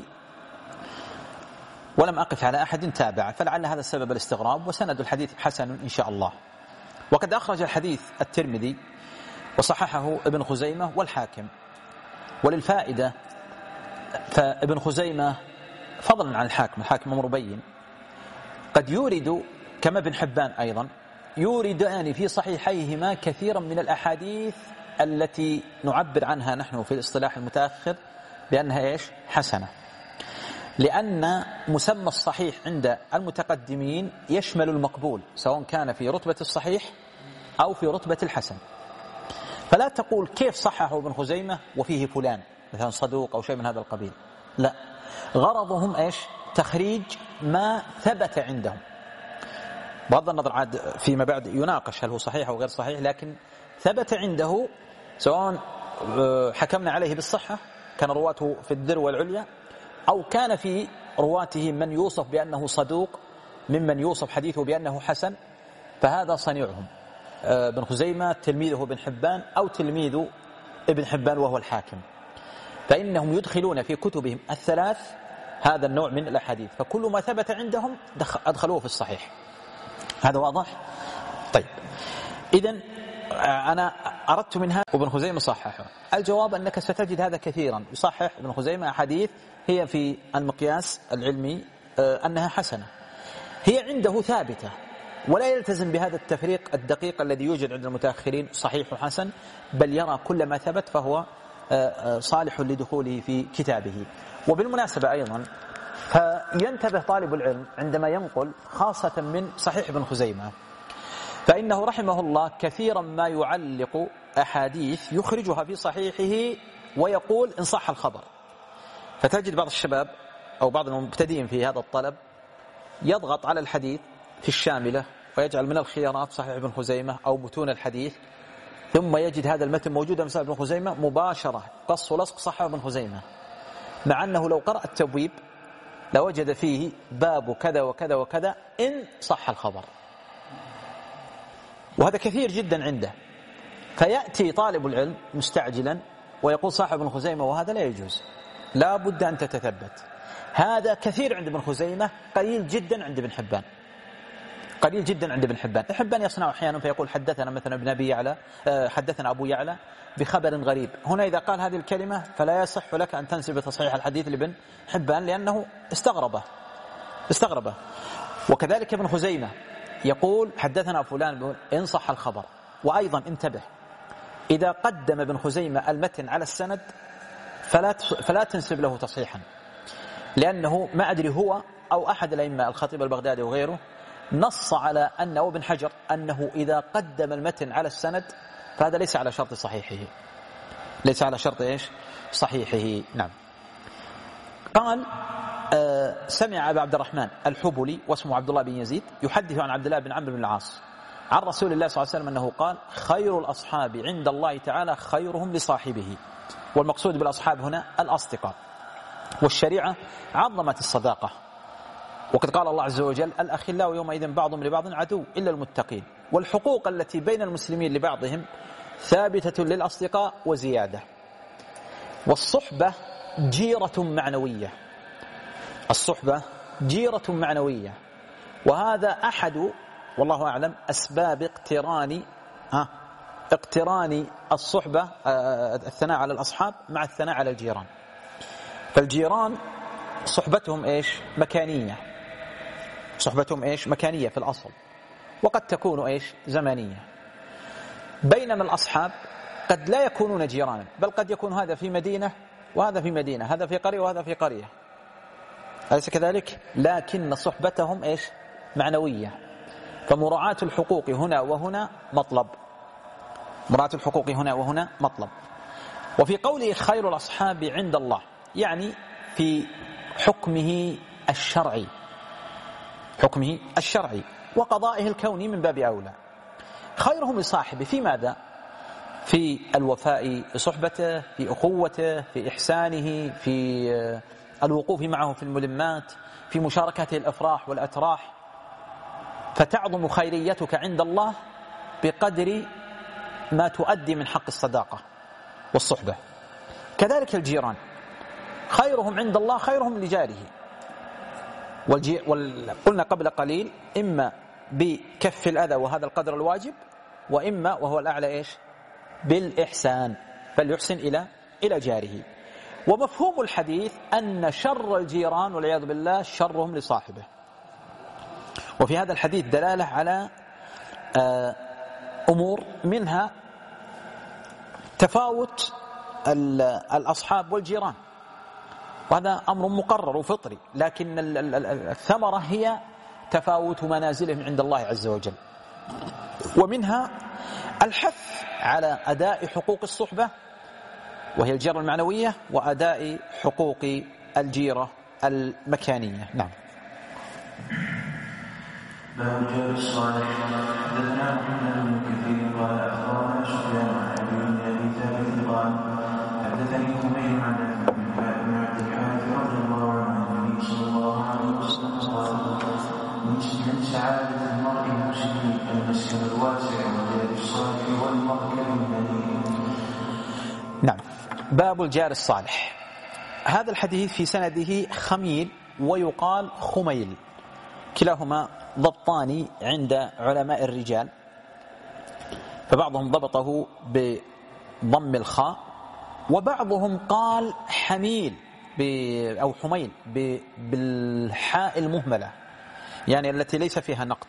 ولم أقف على أحد تابع، فلعل هذا السبب الاستغراب، وسند الحديث حسن إن شاء الله. وقد أخرج الحديث الترمذي وصححه ابن خزيمة والحاكم. وللفائدة فابن خزيمة فضلا عن الحاكم أمر بين قد يورد كما ابن حبان أيضا يوردان في صحيحيهما كثيرا من الأحاديث التي نعبر عنها نحن في الاصطلاح المتأخر بأنها إيش؟ حسنة، لأن مسمى الصحيح عند المتقدمين يشمل المقبول سواء كان في رتبة الصحيح أو في رتبة الحسن. فلا تقول كيف صححه ابن خزيمة وفيه فلان مثلا صدوق أو شيء من هذا القبيل، لا، غرضهم إيش؟ تخريج ما ثبت عندهم، بغض النظر عاد فيما بعد يناقش هل هو صحيح أو غير صحيح، لكن ثبت عنده سواء حكمنا عليه بالصحة كان رواته في الذروة العليا أو كان في رواته من يوصف بأنه صدوق ممن يوصف حديثه بأنه حسن، فهذا صنيعهم. ابن خزيمة تلميذه ابن حبان أو تلميذ ابن حبان وهو الحاكم، فإنهم يدخلون في كتبهم الثلاث هذا النوع من الأحاديث، فكل ما ثبت عندهم أدخلوه في الصحيح. هذا واضح؟ طيب، إذن أنا أردت منها وابن خزيمة صححه. الجواب أنك ستجد هذا كثيرا، يصحح ابن خزيمة أحاديث هي في المقياس العلمي أنها حسنة، هي عنده ثابتة، ولا يلتزم بهذا التفريق الدقيق الذي يوجد عند المتأخرين صحيح وحسن، بل يرى كل ما ثبت فهو صالح لدخوله في كتابه. وبالمناسبة أيضا فينتبه طالب العلم عندما ينقل خاصة من صحيح ابن خزيمة، فإنه رحمه الله كثيرا ما يعلق أحاديث يخرجها في صحيحه ويقول إن صح الخبر. فتجد بعض الشباب أو بعض المبتدئين في هذا الطلب يضغط على الحديث في الشاملة ويجعل من الخيارات صحيح ابن خزيمة أو متون الحديث، ثم يجد هذا المتن موجودا في صحيح ابن خزيمة مباشرة قص ولصق صحيح ابن خزيمة، مع أنه لو قرأ التبويب لوجد فيه باب كذا وكذا وكذا إن صح الخبر، وهذا كثير جدا عنده. فيأتي طالب العلم مستعجلا ويقول صاحب ابن خزيمة، وهذا لا يجوز، لا بد أن تتثبت. هذا كثير عند ابن خزيمة، قليل جدا عند ابن حبان، قليل جدا عند ابن حبان. ابن حبان يصنع أحيانا فيقول حدثنا مثلا ابن أبي يعلى، حدثنا أبو يعلى بخبر غريب. هنا إذا قال هذه الكلمة فلا يصح لك أن تنسب تصحيح الحديث لابن حبان لأنه استغربه. وكذلك ابن خزيمة يقول حدثنا فلان إن صح الخبر. وأيضا انتبه، إذا قدم ابن خزيمة المتن على السند فلا تنسب له تصحيحا، لأنه ما أدري هو أو أحد الأئمة الخطيب البغدادي وغيره نص على أنه ابن حجر أنه إذا قدم المتن على السند فهذا ليس على شرط صحيحه، ليس على شرط إيش؟ صحيحه. نعم. قال سمع أبا عبد الرحمن الحبلي واسمه عبد الله بن يزيد يحدث عن عبد الله بن عمرو بن العاص عن رسول الله صلى الله عليه وسلم أنه قال خير الأصحاب عند الله تعالى خيرهم لصاحبه. والمقصود بالأصحاب هنا الأصدقاء. والشريعة عظمت الصداقة، وقد قال الله عز وجل الأخلاء يومئذ بعضهم لبعض عدو إلا المتقين. والحقوق التي بين المسلمين لبعضهم ثابتة للأصدقاء وزيادة. والصحبة جيرة معنوية، الصحبة جيرة معنوية، وهذا أحد والله أعلم أسباب اقتران الصحبة، الثناء على الأصحاب مع الثناء على الجيران. فالجيران صحبتهم إيش؟ مكانية، صحبتهم إيش؟ مكانية في الأصل، وقد تكون إيش؟ زمانية. بينما الأصحاب قد لا يكونون جيرانا، بل قد يكون هذا في مدينة وهذا في مدينة، هذا في قرية وهذا في قرية، أليس كذلك؟ لكن صحبتهم إيش؟ معنوية. فمراعاة الحقوق هنا وهنا مطلب، مراعاة الحقوق هنا وهنا مطلب. وفي قوله خير الأصحاب عند الله يعني في حكمه الشرعي، حكمه الشرعي وقضائه الكوني من باب أولى. خيرهم لصاحبه في ماذا؟ في الوفاء بصحبته، في أخوته، في إحسانه، في الوقوف معه في الملمات، في مشاركته الأفراح والأتراح. فتعظم خيريتك عند الله بقدر ما تؤدي من حق الصداقة والصحبة. كذلك الجيران خيرهم عند الله خيرهم لجاره. قلنا قبل قليل إما بكف الأذى وهذا القدر الواجب، وإما وهو الأعلى إيش؟ بالإحسان، فليحسن إلى جاره. ومفهوم الحديث أن شر الجيران والعياذ بالله شرهم لصاحبه. وفي هذا الحديث دلالة على أمور، منها تفاوت الأصحاب والجيران، وهذا أمر مقرر وفطري، لكن الثمرة هي تفاوت منازلهم عند الله عز وجل. ومنها الحث على أداء حقوق الصحبة وهي الجيرة المعنوية، وأداء حقوق الجيرة المكانية. نعم. باب الجار الصالح. حدثنا محمد بن كثير قال أخبرنا سفيان عن أبي ثابت قال حدثني حميد عن ابن عبد الحارث رضي الله عنه عن النبي صلى الله عليه وسلم قال من سعادة المرء المسكن الواسع والجار الصالح والمركب المدين. نعم. باب الجار الصالح. هذا الحديث في سنده خميل ويقال خميل، كلاهما ضبطان عند علماء الرجال. فبعضهم ضبطه بضم الخاء، وبعضهم قال حميل أو حميل بالحاء المهملة، يعني التي ليس فيها نقد.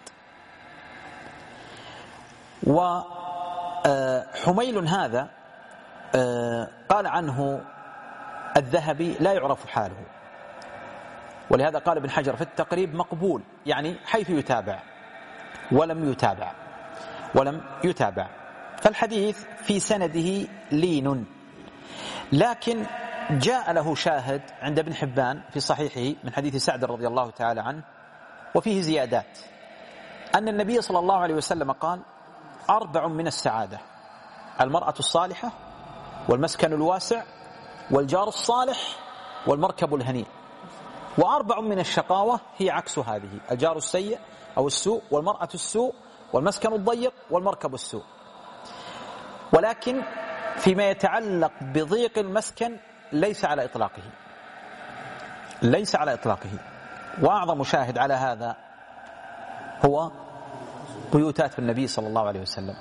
وحميل هذا قال عنه الذهبي لا يعرف حاله، ولهذا قال ابن حجر في التقريب مقبول، يعني حيث يتابع ولم يتابع. فالحديث في سنده لين، لكن جاء له شاهد عند ابن حبان في صحيحه من حديث سعد رضي الله تعالى عنه، وفيه زيادات، أن النبي صلى الله عليه وسلم قال: 4 من السعادة: المرأة الصالحة، والمسكن الواسع، والجار الصالح، والمركب الهنيء. و4 من الشقاوة هي عكس هذه: الجار السيء أو السوء، والمرأة السوء، والمسكن الضيق، والمركب السوء. ولكن فيما يتعلق بضيق المسكن ليس على إطلاقه. وأعظم شاهد على هذا هو بيوتات النبي صلى الله عليه وسلم،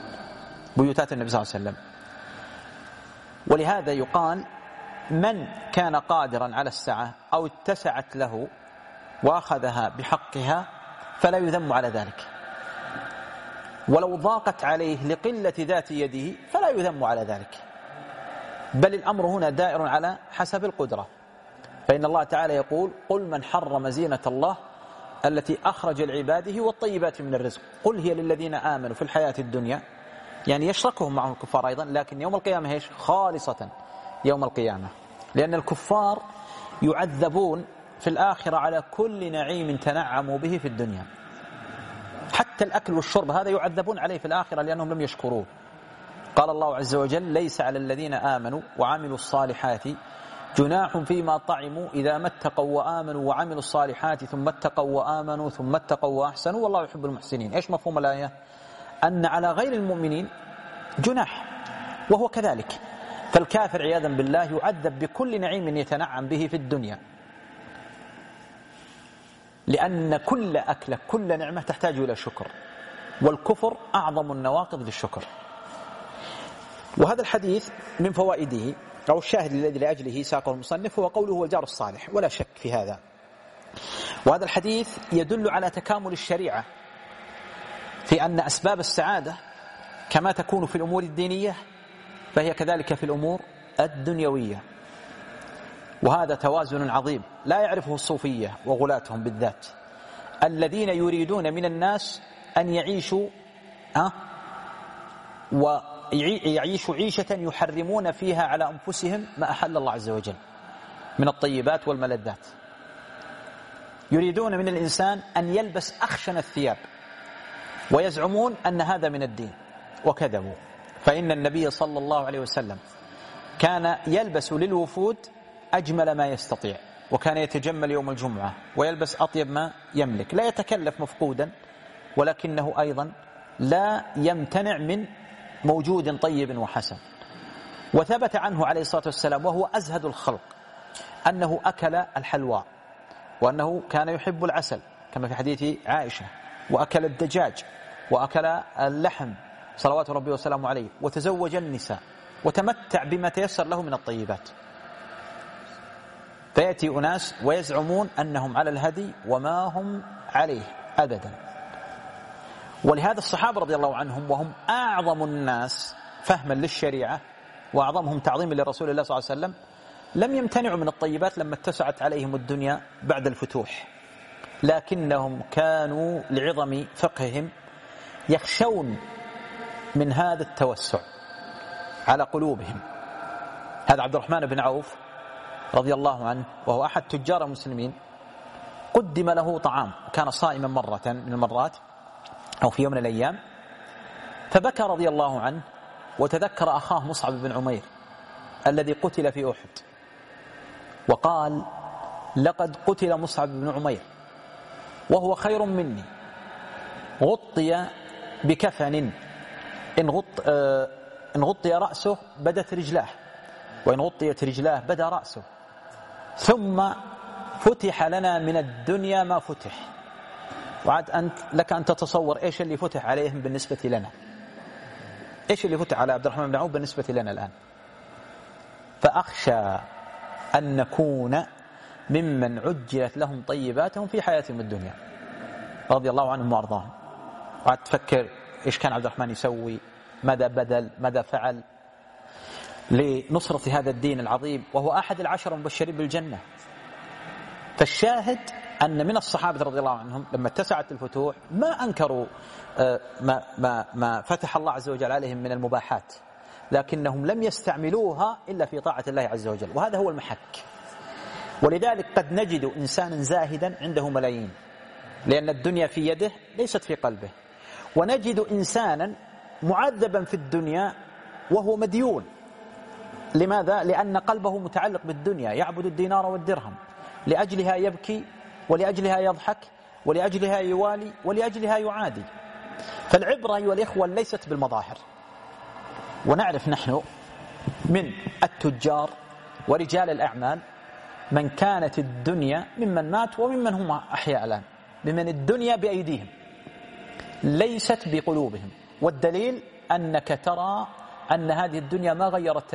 ولهذا يقال: من كان قادرا على السعة أو اتسعت له وأخذها بحقها فلا يذم على ذلك، ولو ضاقت عليه لقلة ذات يده فلا يذم على ذلك، بل الأمر هنا دائر على حسب القدرة. فإن الله تعالى يقول: قل من حرم زينة الله التي أخرج لعباده والطيبات من الرزق قل هي للذين آمنوا في الحياة الدنيا، يعني يشركهم معهم الكفار أيضا، لكن يوم القيامة هيش خالصة يوم القيامة، لأن الكفار يعذبون في الآخرة على كل نعيم تنعموا به في الدنيا، حتى الأكل والشرب هذا يعذبون عليه في الآخرة لأنهم لم يشكروه. قال الله عز وجل: ليس على الذين آمنوا وعملوا الصالحات جناح فيما طعموا إذا ما اتقوا وآمنوا وعملوا الصالحات ثم اتقوا وآمنوا ثم اتقوا وأحسنوا والله يحب المحسنين. إيش مفهوم الآية؟ أن على غير المؤمنين جناح، وهو كذلك. فالكافر عياذا بالله يعذب بكل نعيم يتنعم به في الدنيا، لأن كل أكلة كل نعمة تحتاج إلى شكر، والكفر أعظم النواقض للشكر. وهذا الحديث من فوائده أو الشاهد الذي لأجله ساقه المصنف هو قوله: هو الجار الصالح، ولا شك في هذا. وهذا الحديث يدل على تكامل الشريعة في أن أسباب السعادة كما تكون في الأمور الدينية فهي كذلك في الأمور الدنيوية، وهذا توازن عظيم لا يعرفه الصوفية وغلاتهم بالذات، الذين يريدون من الناس أن يعيشوا ويعيشوا عيشة يحرمون فيها على أنفسهم ما أحل الله عز وجل من الطيبات والملذات. يريدون من الإنسان أن يلبس أخشن الثياب ويزعمون أن هذا من الدين، وكذبوا. فإن النبي صلى الله عليه وسلم كان يلبس للوفود أجمل ما يستطيع، وكان يتجمل يوم الجمعة ويلبس أطيب ما يملك، لا يتكلف مفقودا، ولكنه أيضا لا يمتنع من موجود طيب وحسن. وثبت عنه عليه الصلاة والسلام وهو أزهد الخلق أنه أكل الحلوى، وأنه كان يحب العسل كما في حديث عائشة، وأكل الدجاج، وأكل اللحم صلوات ربي وسلامه عليه، وتزوج النساء، وتمتع بما تيسر له من الطيبات. فيأتي أناس ويزعمون أنهم على الهدي وما هم عليه أبدا. ولهذا الصحابة رضي الله عنهم وهم أعظم الناس فهما للشريعة وأعظمهم تعظيما لرسول الله صلى الله عليه وسلم لم يمتنعوا من الطيبات لما اتسعت عليهم الدنيا بعد الفتوح، لكنهم كانوا لعظم فقههم يخشون من هذا التوسع على قلوبهم. هذا عبد الرحمن بن عوف رضي الله عنه وهو أحد تجار المسلمين، قدم له طعام، كان صائما مرة من المرات أو في يوم من الأيام، فبكى رضي الله عنه وتذكر أخاه مصعب بن عمير الذي قتل في أحد، وقال: لقد قتل مصعب بن عمير وهو خير مني، غطي بكفن إن غطي رأسه بدت رجلاه، وإن غطيت رجلاه بدا رأسه، ثم فتح لنا من الدنيا ما فتح. وعد أنت لك أن تتصور إيش اللي فتح عليهم بالنسبة لنا. إيش اللي فتح على عبد الرحمن بن عوف بالنسبة لنا الآن؟ فأخشى أن نكون ممن عجلت لهم طيباتهم في حياتهم الدنيا رضي الله عنهم وأرضاهم. وقعد تفكر إيش كان عبد الرحمن يسوي، ماذا بذل، ماذا فعل لنصرة هذا الدين العظيم، وهو أحد العشر المبشرين بالجنة. فالشاهد أن من الصحابة رضي الله عنهم لما اتسعت الفتوح ما أنكروا ما فتح الله عز وجل عليهم من المباحات، لكنهم لم يستعملوها إلا في طاعة الله عز وجل، وهذا هو المحك. ولذلك قد نجد إنسانا زاهدا عنده ملايين لأن الدنيا في يده ليست في قلبه، ونجد إنسانا معذبا في الدنيا وهو مديون. لماذا؟ لأن قلبه متعلق بالدنيا، يعبد الدينار والدرهم، لأجلها يبكي ولأجلها يضحك ولأجلها يوالي ولأجلها يعادي. فالعبرة أيها الإخوة ليست بالمظاهر. ونعرف نحن من التجار ورجال الأعمال من كانت الدنيا ممن مات وممن هم أحياء الآن، بمن الدنيا بأيديهم ليست بقلوبهم. والدليل أنك ترى أن هذه الدنيا ما غيرت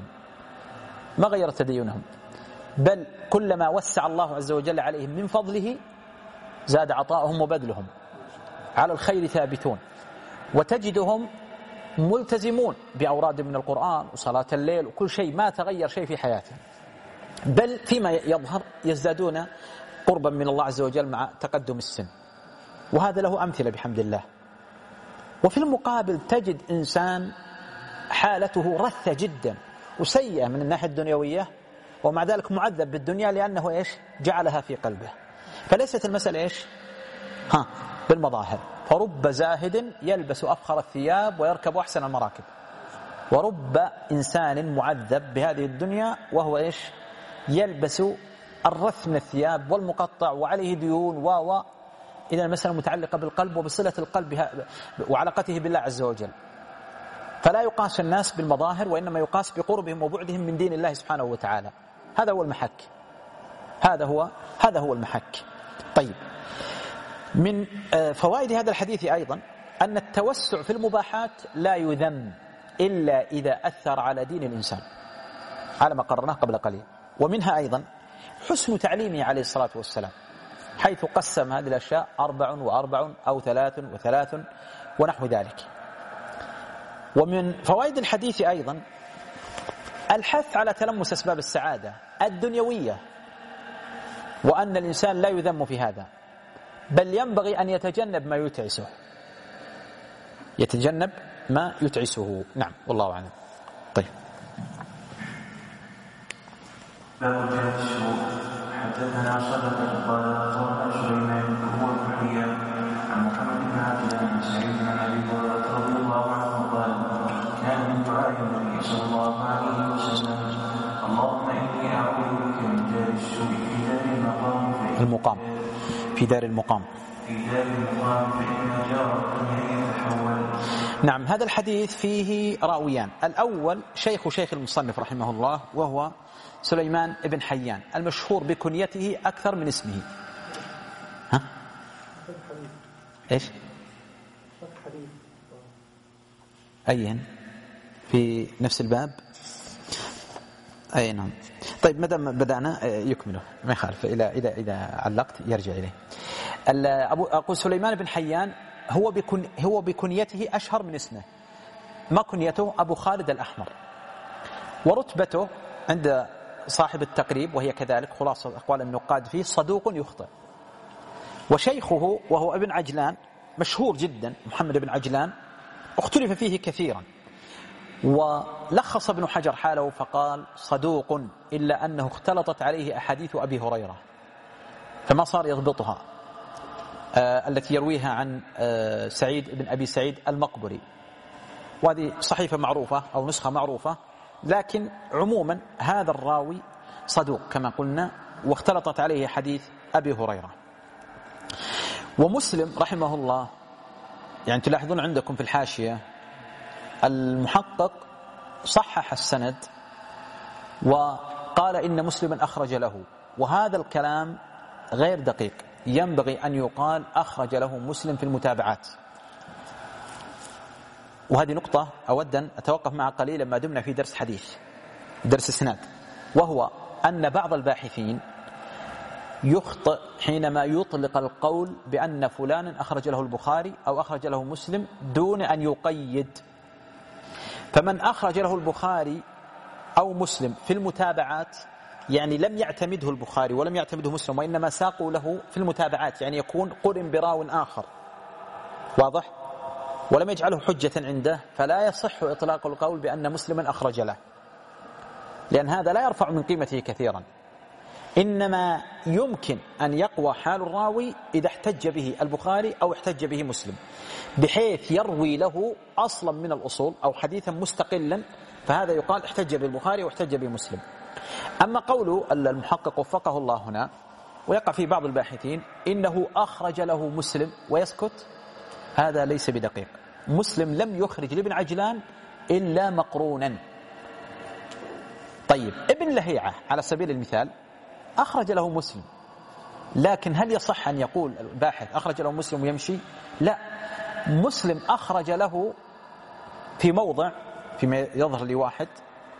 تدينهم، بل كلما وسع الله عز وجل عليهم من فضله زاد عطاءهم وبذلهم، على الخير ثابتون، وتجدهم ملتزمون بأوراد من القرآن وصلاة الليل وكل شيء، ما تغير شيء في حياتهم، بل فيما يظهر يزدادون قربا من الله عز وجل مع تقدم السن. وهذا له أمثلة بحمد الله. وفي المقابل تجد إنسان حالته رثة جدا وسيئة من الناحية الدنيوية، ومع ذلك معذب بالدنيا لأنه إيش؟ جعلها في قلبه. فليست المسألة إيش؟ بالمظاهر. فرب زاهد يلبس أفخر الثياب ويركب أحسن المراكب، ورب إنسان معذب بهذه الدنيا وهو إيش؟ يلبس الرث من الثياب والمقطع وعليه ديون إذا المسألة متعلقة بالقلب وبصلة القلب وعلاقته بالله عز وجل. فلا يقاس الناس بالمظاهر، وإنما يقاس بقربهم وبعدهم من دين الله سبحانه وتعالى. هذا هو المحك. هذا هو المحك. طيب، من فوائد هذا الحديث أيضا أن التوسع في المباحات لا يذم إلا إذا أثر على دين الإنسان، على ما قررناه قبل قليل. ومنها أيضا حسن تعليمه عليه الصلاة والسلام، حيث قسم هذه الأشياء 4 و4 أو 3 و3 ونحو ذلك. ومن فوائد الحديث أيضا الحث على تلمس أسباب السعادة الدنيوية، وأن الإنسان لا يذم في هذا، بل ينبغي أن يتجنب ما يتعسه. نعم، والله أعلم. طيب. باب جهة الشروط. حدثنا صدقة قال أخبرنا سليمان هو بن حيان عن محمد بن عبد الله بن سعيد عن أبي هريرة رضي الله عنه قال كان من دعاء النبي صلى الله عليه وسلم اللهم إني أعوذ بك من دار السوء في دار المقام فإن جار الدنيا يتحول. نعم، هذا الحديث فيه راويان. الأول شيخ المصنف رحمه الله، وهو سليمان بن حيان المشهور بكنيته أكثر من اسمه. إيش؟ أين؟ في نفس الباب؟ أي نعم. طيب، مدام بدأنا يكمله ما يخالف، إذا علقت يرجع إليه. أقول سليمان بن حيان هو بكنيته أشهر من اسمه. ما كنيته؟ أبو خالد الأحمر. ورتبته عند صاحب التقريب وهي كذلك خلاصة أقوال النقاد فيه صدوق يخطئ. وشيخه وهو ابن عجلان مشهور جدا، محمد بن عجلان، اختلف فيه كثيرا، ولخص ابن حجر حاله فقال صدوق إلا أنه اختلطت عليه أحاديث أبي هريرة فما صار يضبطها، التي يرويها عن سعيد بن أبي سعيد المقبري، وهذه صحيفة معروفة أو نسخة معروفة. لكن عموما هذا الراوي صدوق كما قلنا، واختلطت عليه حديث أبي هريرة. ومسلم رحمه الله، يعني تلاحظون عندكم في الحاشية المحقق صحح السند وقال إن مسلما أخرج له، وهذا الكلام غير دقيق، ينبغي أن يقال أخرج له مسلم في المتابعات. وهذه نقطة أود أن أتوقف معها قليلا ما دمنا في درس حديث، درس إسناد، وهو أن بعض الباحثين يخطئ حينما يطلق القول بأن فلانا أخرج له البخاري أو أخرج له مسلم دون أن يقيد. فمن أخرج له البخاري أو مسلم في المتابعات يعني لم يعتمده البخاري ولم يعتمده مسلم، وإنما ساقوا له في المتابعات، يعني يكون قرن براو آخر، واضح، ولم يجعله حجة عنده، فلا يصح إطلاق القول بأن مسلما أخرج له، لأن هذا لا يرفع من قيمته كثيرا. إنما يمكن أن يقوى حال الراوي إذا احتج به البخاري أو احتج به مسلم، بحيث يروي له أصلا من الأصول أو حديثا مستقلا، فهذا يقال احتج بالبخاري واحتج بمسلم. أما قول المحقق وفقه الله هنا، ويقع في بعض الباحثين إنه أخرج له مسلم ويسكت، هذا ليس بدقيق. مسلم لم يخرج لابن عجلان إلا مقرونا. طيب ابن لهيعة على سبيل المثال أخرج له مسلم، لكن هل يصح أن يقول الباحث أخرج له مسلم ويمشي؟ لا، مسلم أخرج له في موضع فيما يظهر لواحد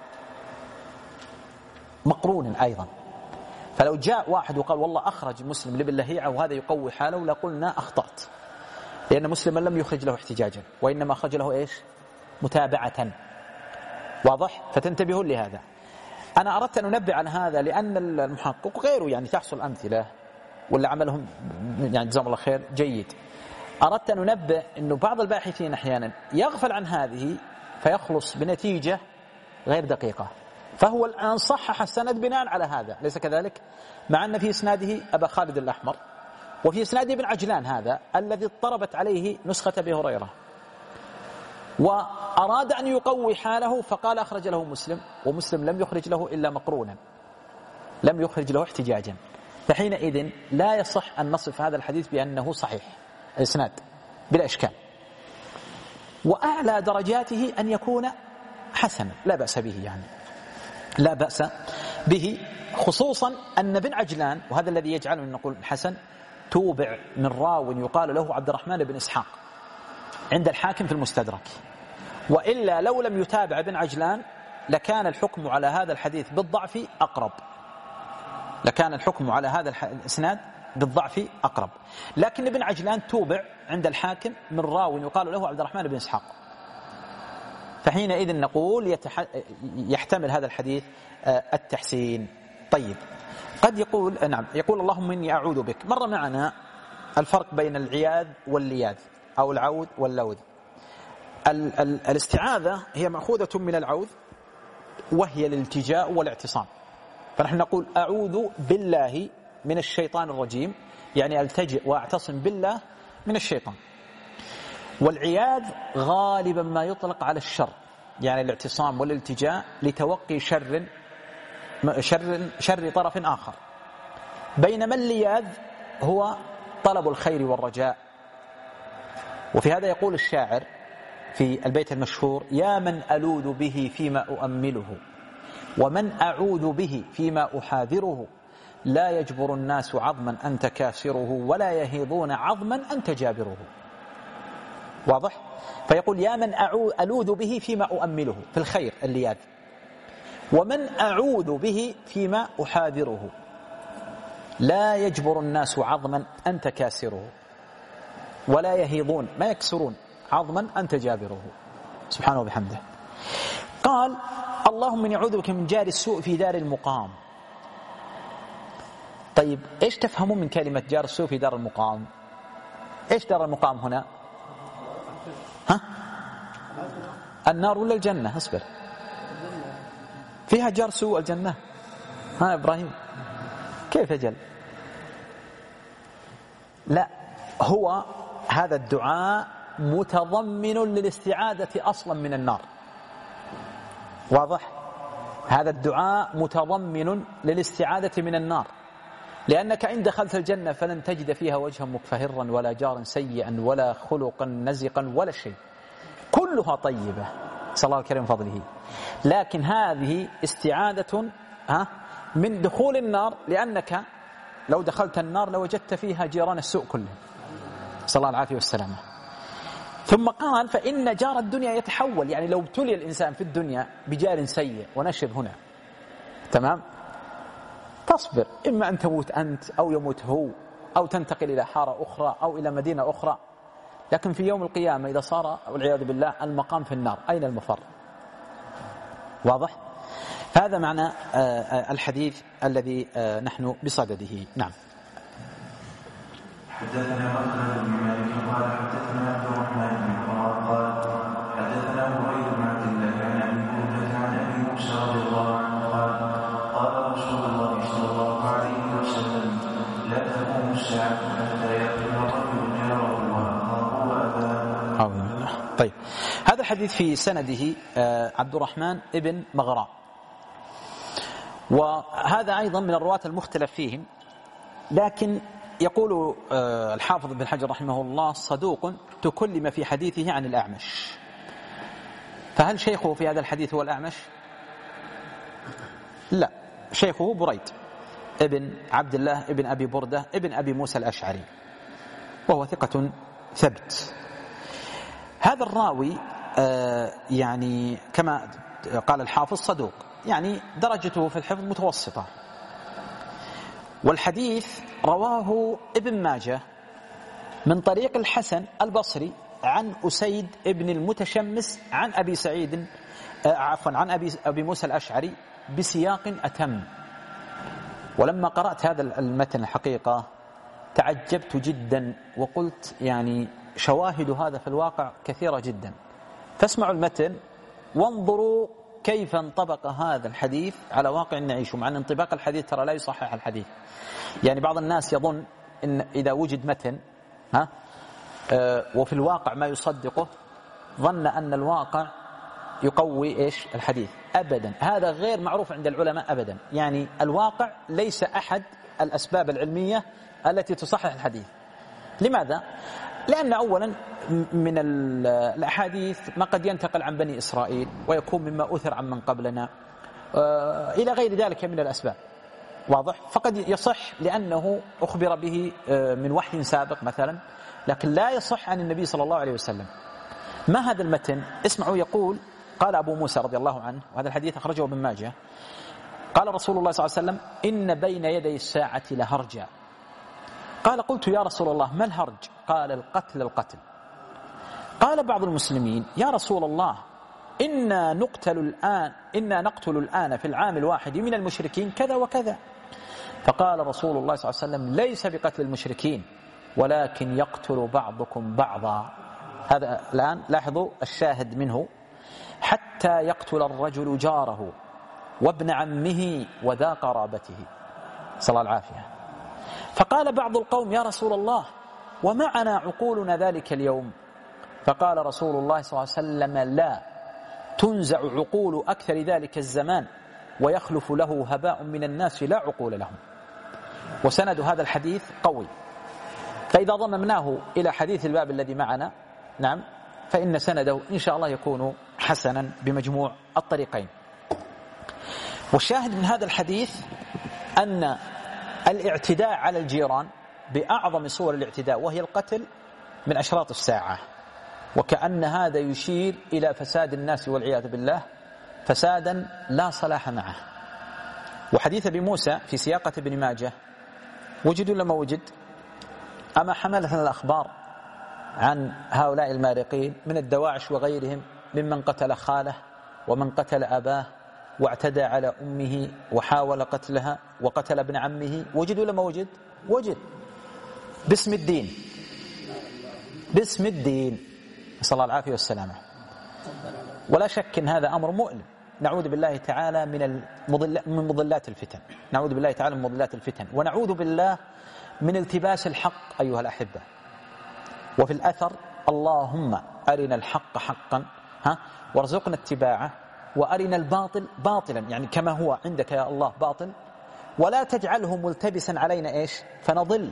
مقرونا أيضا، فلو جاء واحد وقال والله أخرج مسلم لابن لهيعة وهذا يقوي حاله لقلنا أخطأت، لأن مسلما لم يخرج له احتجاجا وإنما أخرج له إيش؟ متابعة، واضح؟ فتنتبهون لهذا. أنا أردت أن أنبه عن هذا لأن المحقق وغيره يعني تحصل أمثلة ولا عملهم يعني جزاهم الله خير جيد. أردت أن أنبه أنه بعض الباحثين أحيانا يغفل عن هذه فيخلص بنتيجة غير دقيقة، فهو الآن صحح السند بناء على هذا، ليس كذلك؟ مع أن في إسناده أبا خالد الأحمر، وفي إسناده ابن عجلان هذا الذي اضطربت عليه نسخة أبي هريرة، وأراد أن يقوي حاله فقال أخرج له مسلم، ومسلم لم يخرج له إلا مقرونا، لم يخرج له احتجاجا، فحينئذ لا يصح أن نصف هذا الحديث بأنه صحيح الإسناد بلا إشكال. وأعلى درجاته أن يكون حسنا لا بأس به، يعني لا بأس به، خصوصا أن ابن عجلان، وهذا الذي يجعلنا نقول حسن، توبع من راو يقال له عبد الرحمن بن إسحاق عند الحاكم في المستدرك، وإلا لو لم يتابع ابن عجلان لكان الحكم على هذا الحديث بالضعف أقرب، لكان الحكم على هذا الإسناد بالضعف أقرب. لكن ابن عجلان توبع عند الحاكم من راو يقال له عبد الرحمن بن إسحاق، فحينئذ نقول يحتمل هذا الحديث التحسين. طيب قد يقول نعم، يقول اللهم إني أعوذ بك. مر معنا الفرق بين العياذ واللياذ أو العوذ واللوذ. الاستعاذة هي مأخوذة من العوذ وهي الالتجاء والاعتصام، فنحن نقول أعوذ بالله من الشيطان الرجيم، يعني التجئ واعتصم بالله من الشيطان. والعياذ غالبا ما يطلق على الشر، يعني الاعتصام والالتجاء لتوقي شر طرف آخر، بينما اللياذ هو طلب الخير والرجاء. وفي هذا يقول الشاعر في البيت المشهور: يا من ألوذ به فيما أؤمله ومن أعوذ به فيما أحاذره، لا يجبر الناس عظما أنت كاسره ولا يهيضون عظما أنت جابره. واضح؟ فيقول يا من ألوذ به فيما أؤمله في الخير اللياذ، ومن أعوذ به فيما أحاذره، لا يجبر الناس عظما أنت كاسره ولا يهيضون ما يكسرون عظما أنت جابره، سبحانه وبحمده. قال اللهم إني أعوذ بك من جار السوء في دار المقام. طيب إيش تفهمون من كلمة جار السوء في دار المقام؟ إيش دار المقام هنا؟ ها؟ النار ولا الجنة؟ اصبر، فيها جار سوء الجنة. ها إبراهيم كيف أجل؟ لا، هو هذا الدعاء متضمن للاستعاذة أصلا من النار. واضح؟ هذا الدعاء متضمن للاستعاذة من النار، لأنك إن دخلت الجنة فلن تجد فيها وجها مكفهرا ولا جارا سيئا ولا خلقا نزقا ولا شيء، كلها طيبة صلى الله الكريم فضله. لكن هذه استعاذة من دخول النار، لأنك لو دخلت النار لوجدت فيها جيران السوء كله، صلى الله العافية والسلامة. ثم قال فإن جار الدنيا يتحول، يعني لو ابتلي الإنسان في الدنيا بجار سيء ونشب هنا، تمام، تصبر، إما أن تموت أنت أو يموت هو أو تنتقل إلى حارة أخرى أو إلى مدينة أخرى. لكن في يوم القيامة إذا صار والعياذ بالله المقام في النار، أين المفر؟ واضح؟ هذا معنى الحديث الذي نحن بصدده. نعم. حدثنا أخبر بن مالك قال حدثنا عبد الرحمن بن عمر قال حدثنا بريد بن عبد الله عن أبي بردة عن أبي موسى رضي الله عنه قال قال رسول الله صلى الله عليه وسلم لا تقوم الساعة حتى يأتي الرجل جاره وأخاه وأباه. طيب، هذا الحديث في سنده عبد الرحمن ابن مغراء، وهذا أيضا من الرواة المختلف فيهم، لكن يقول الحافظ بن حجر رحمه الله صدوق تكلم في حديثه عن الأعمش. فهل شيخه في هذا الحديث هو الأعمش؟ لا، شيخه بريد ابن عبد الله ابن أبي بردة ابن أبي موسى الأشعري، وهو ثقة ثبت. هذا الراوي يعني كما قال الحافظ صدوق، يعني درجته في الحفظ متوسطة. والحديث رواه ابن ماجه من طريق الحسن البصري عن أسيد ابن المتشمس عن أبي سعيد عن أبي موسى الأشعري بسياق أتم. ولما قرأت هذا المتن الحقيقة تعجبت جدا، وقلت يعني شواهد هذا في الواقع كثيرة جدا. فاسمعوا المتن وانظروا كيف انطبق هذا الحديث على واقع نعيشه، مع أن انطباق الحديث ترى لا يصحح الحديث. يعني بعض الناس يظن إن إذا وجد متن وفي الواقع ما يصدقه ظن أن الواقع يقوي إيش الحديث. أبدا، هذا غير معروف عند العلماء أبدا. يعني الواقع ليس أحد الأسباب العلمية التي تصحح الحديث. لماذا؟ لأن أولا من الأحاديث ما قد ينتقل عن بني إسرائيل ويكون مما أثر عن من قبلنا إلى غير ذلك من الأسباب، واضح؟ فقد يصح لأنه أخبر به من وحي سابق مثلا، لكن لا يصح عن النبي صلى الله عليه وسلم. ما هذا المتن؟ اسمعوا. يقول قال أبو موسى رضي الله عنه، وهذا الحديث أخرجه ابن ماجه، قال رسول الله صلى الله عليه وسلم إن بين يدي الساعة لهرجا. قال قلت يا رسول الله ما الهرج؟ قال القتل. قال بعض المسلمين يا رسول الله إنا نقتل الآن في العام الواحد من المشركين كذا وكذا. فقال رسول الله صلى الله عليه وسلم ليس بقتل المشركين ولكن يقتل بعضكم بعضا. هذا الآن لاحظوا الشاهد منه، حتى يقتل الرجل جاره وابن عمه وذا قرابته، صلى الله العافية. فقال بعض القوم يا رسول الله ومعنا عقولنا ذلك اليوم. فقال رسول الله صلى الله عليه وسلم لا، تنزع عقول أكثر ذلك الزمان ويخلف له هباء من الناس لا عقول لهم. وسند هذا الحديث قوي، فإذا ضممناه إلى حديث الباب الذي معنا نعم فإن سنده إن شاء الله يكون حسنا بمجموع الطريقين. والشاهد من هذا الحديث أن الاعتداء على الجيران بأعظم صور الاعتداء وهي القتل من أشراط الساعة، وكأن هذا يشير إلى فساد الناس والعياذ بالله فسادا لا صلاح معه. وحديث أبي موسى في سياقة ابن ماجه وجد لما وجد، أما حملتنا الأخبار عن هؤلاء المارقين من الدواعش وغيرهم ممن قتل خاله ومن قتل أباه واعتدى على أمه وحاول قتلها وقتل ابن عمه. وجدوا لما وجد باسم الدين، باسم الدين، صلى الله العافية والسلامة. ولا شك أن هذا أمر مؤلم، نعوذ بالله تعالى من مضلات الفتن، نعوذ بالله تعالى من مضلات الفتن، ونعوذ بالله من التباس الحق أيها الأحبة. وفي الأثر اللهم أرنا الحق حقا وارزقنا اتباعه، وأرنا الباطل باطلا، يعني كما هو عندك يا الله باطل، ولا تجعله ملتبسا علينا إيش فنضل.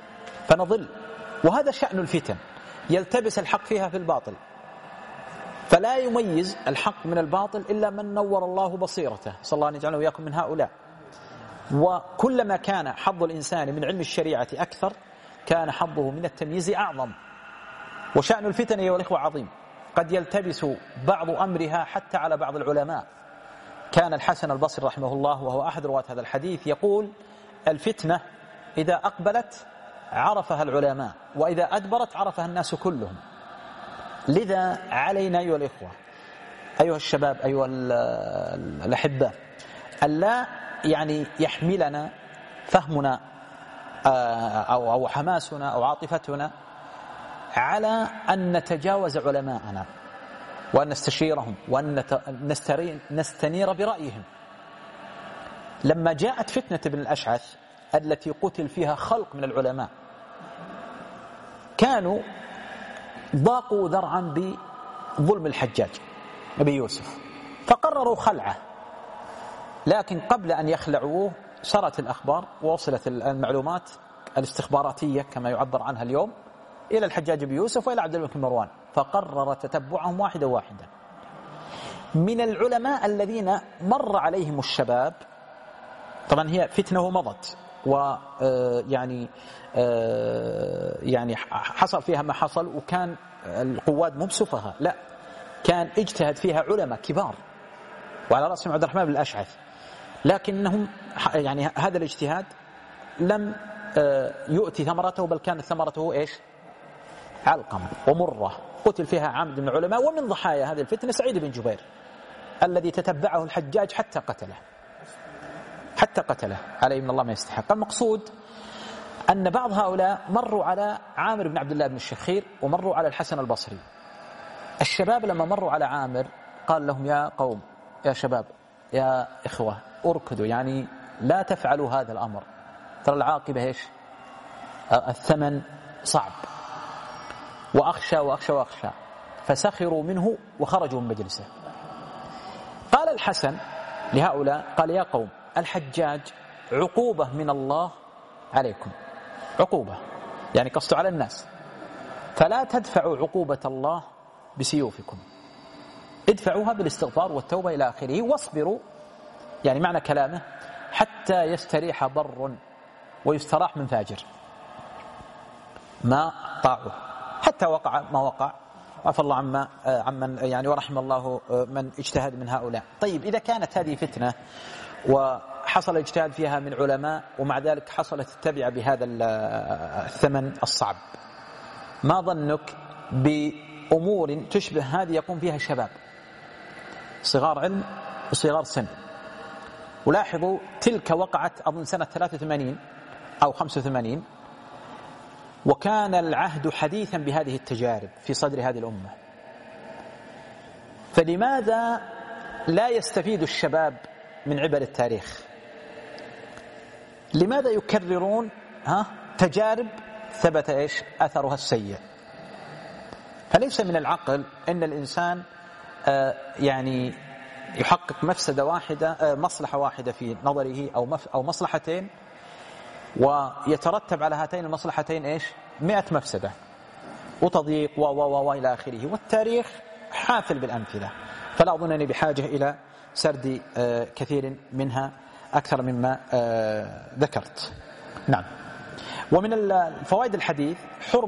وهذا شأن الفتن، يلتبس الحق فيها في الباطل، فلا يميز الحق من الباطل إلا من نور الله بصيرته، صلى الله أن يجعله وإياكم من هؤلاء. وكلما كان حظ الإنسان من علم الشريعة أكثر كان حظه من التمييز أعظم. وشأن الفتن أيها الإخوة عظيم، قد يلتبس بعض أمرها حتى على بعض العلماء. كان الحسن البصري رحمه الله وهو أحد رواة هذا الحديث يقول: الفتنة إذا أقبلت عرفها العلماء، وإذا أدبرت عرفها الناس كلهم. لذا علينا أيها الإخوة، أيها الشباب، أيها الأحبة، ألا يعني يحملنا فهمنا أو حماسنا أو عاطفتنا على أن نتجاوز علماءنا وأن نستشيرهم وأن نستنير برأيهم. لما جاءت فتنة ابن الأشعث التي قتل فيها خلق من العلماء، كانوا ضاقوا ذرعا بظلم الحجاج أبي يوسف، فقرروا خلعه. لكن قبل أن يخلعوه سرت الأخبار ووصلت المعلومات الاستخباراتية كما يعبر عنها اليوم إلى الحجاج أبي يوسف وإلى عبد الملك بن مروان، فقرر تتبعهم واحدة واحدة. من العلماء الذين مر عليهم الشباب، طبعا هي فتنة مضت ويعني حصل فيها ما حصل، وكان القواد مو بسفهاء، لا، كان اجتهد فيها علماء كبار وعلى رأسهم عبد الرحمن بن الأشعث، لكنهم يعني هذا الاجتهاد لم يؤتي ثمرته، بل كانت ثمرته ايش؟ علقمة ومرة قتل فيها عامد من العلماء. ومن ضحايا هذه الفتنة سعيد بن جبير الذي تتبعه الحجاج حتى قتله عليه من الله ما يستحق. المقصود أن بعض هؤلاء مروا على عامر بن عبد الله بن الشخير ومروا على الحسن البصري. الشباب لما مروا على عامر قال لهم: يا قوم، يا شباب، يا إخوة، أركضوا، يعني لا تفعلوا هذا الأمر، ترى العاقبة إيش؟ الثمن صعب، وأخشى وأخشى وأخشى. فسخروا منه وخرجوا من مجلسه. قال الحسن لهؤلاء، قال: يا قوم، الحجاج عقوبة من الله عليكم، عقوبة يعني قصد على الناس، فلا تدفعوا عقوبة الله بسيوفكم، ادفعوها بالاستغفار والتوبة إلى آخره، واصبروا، يعني معنى كلامه حتى يستريح بر ويستراح من فاجر، ما طاعوا حتى وقع ما وقع، وعفى الله عمن يعني ورحم الله من اجتهد من هؤلاء. طيب، إذا كانت هذه فتنة وحصل اجتهاد فيها من علماء ومع ذلك حصلت التبعة بهذا الثمن الصعب، ما ظنك بأمور تشبه هذه يقوم فيها شباب صغار علم وصغار سن؟ ولاحظوا تلك وقعت أظن سنة 83 أو 85، وكان العهد حديثا بهذه التجارب في صدر هذه الأمة. فلماذا لا يستفيد الشباب من عبر التاريخ؟ لماذا يكررون تجارب ثبت ايش أثرها السيء؟ فليس من العقل أن الإنسان يعني يحقق مفسدة واحدة، مصلحة واحدة في نظره أو مصلحتين، ويترتب على هاتين المصلحتين ايش 100 مفسدة وتضييق وإلى آخره. والتاريخ حافل بالأمثلة، فلا أظنني بحاجة إلى سرد كثير منها أكثر مما ذكرت. نعم. ومن الفوائد الحديث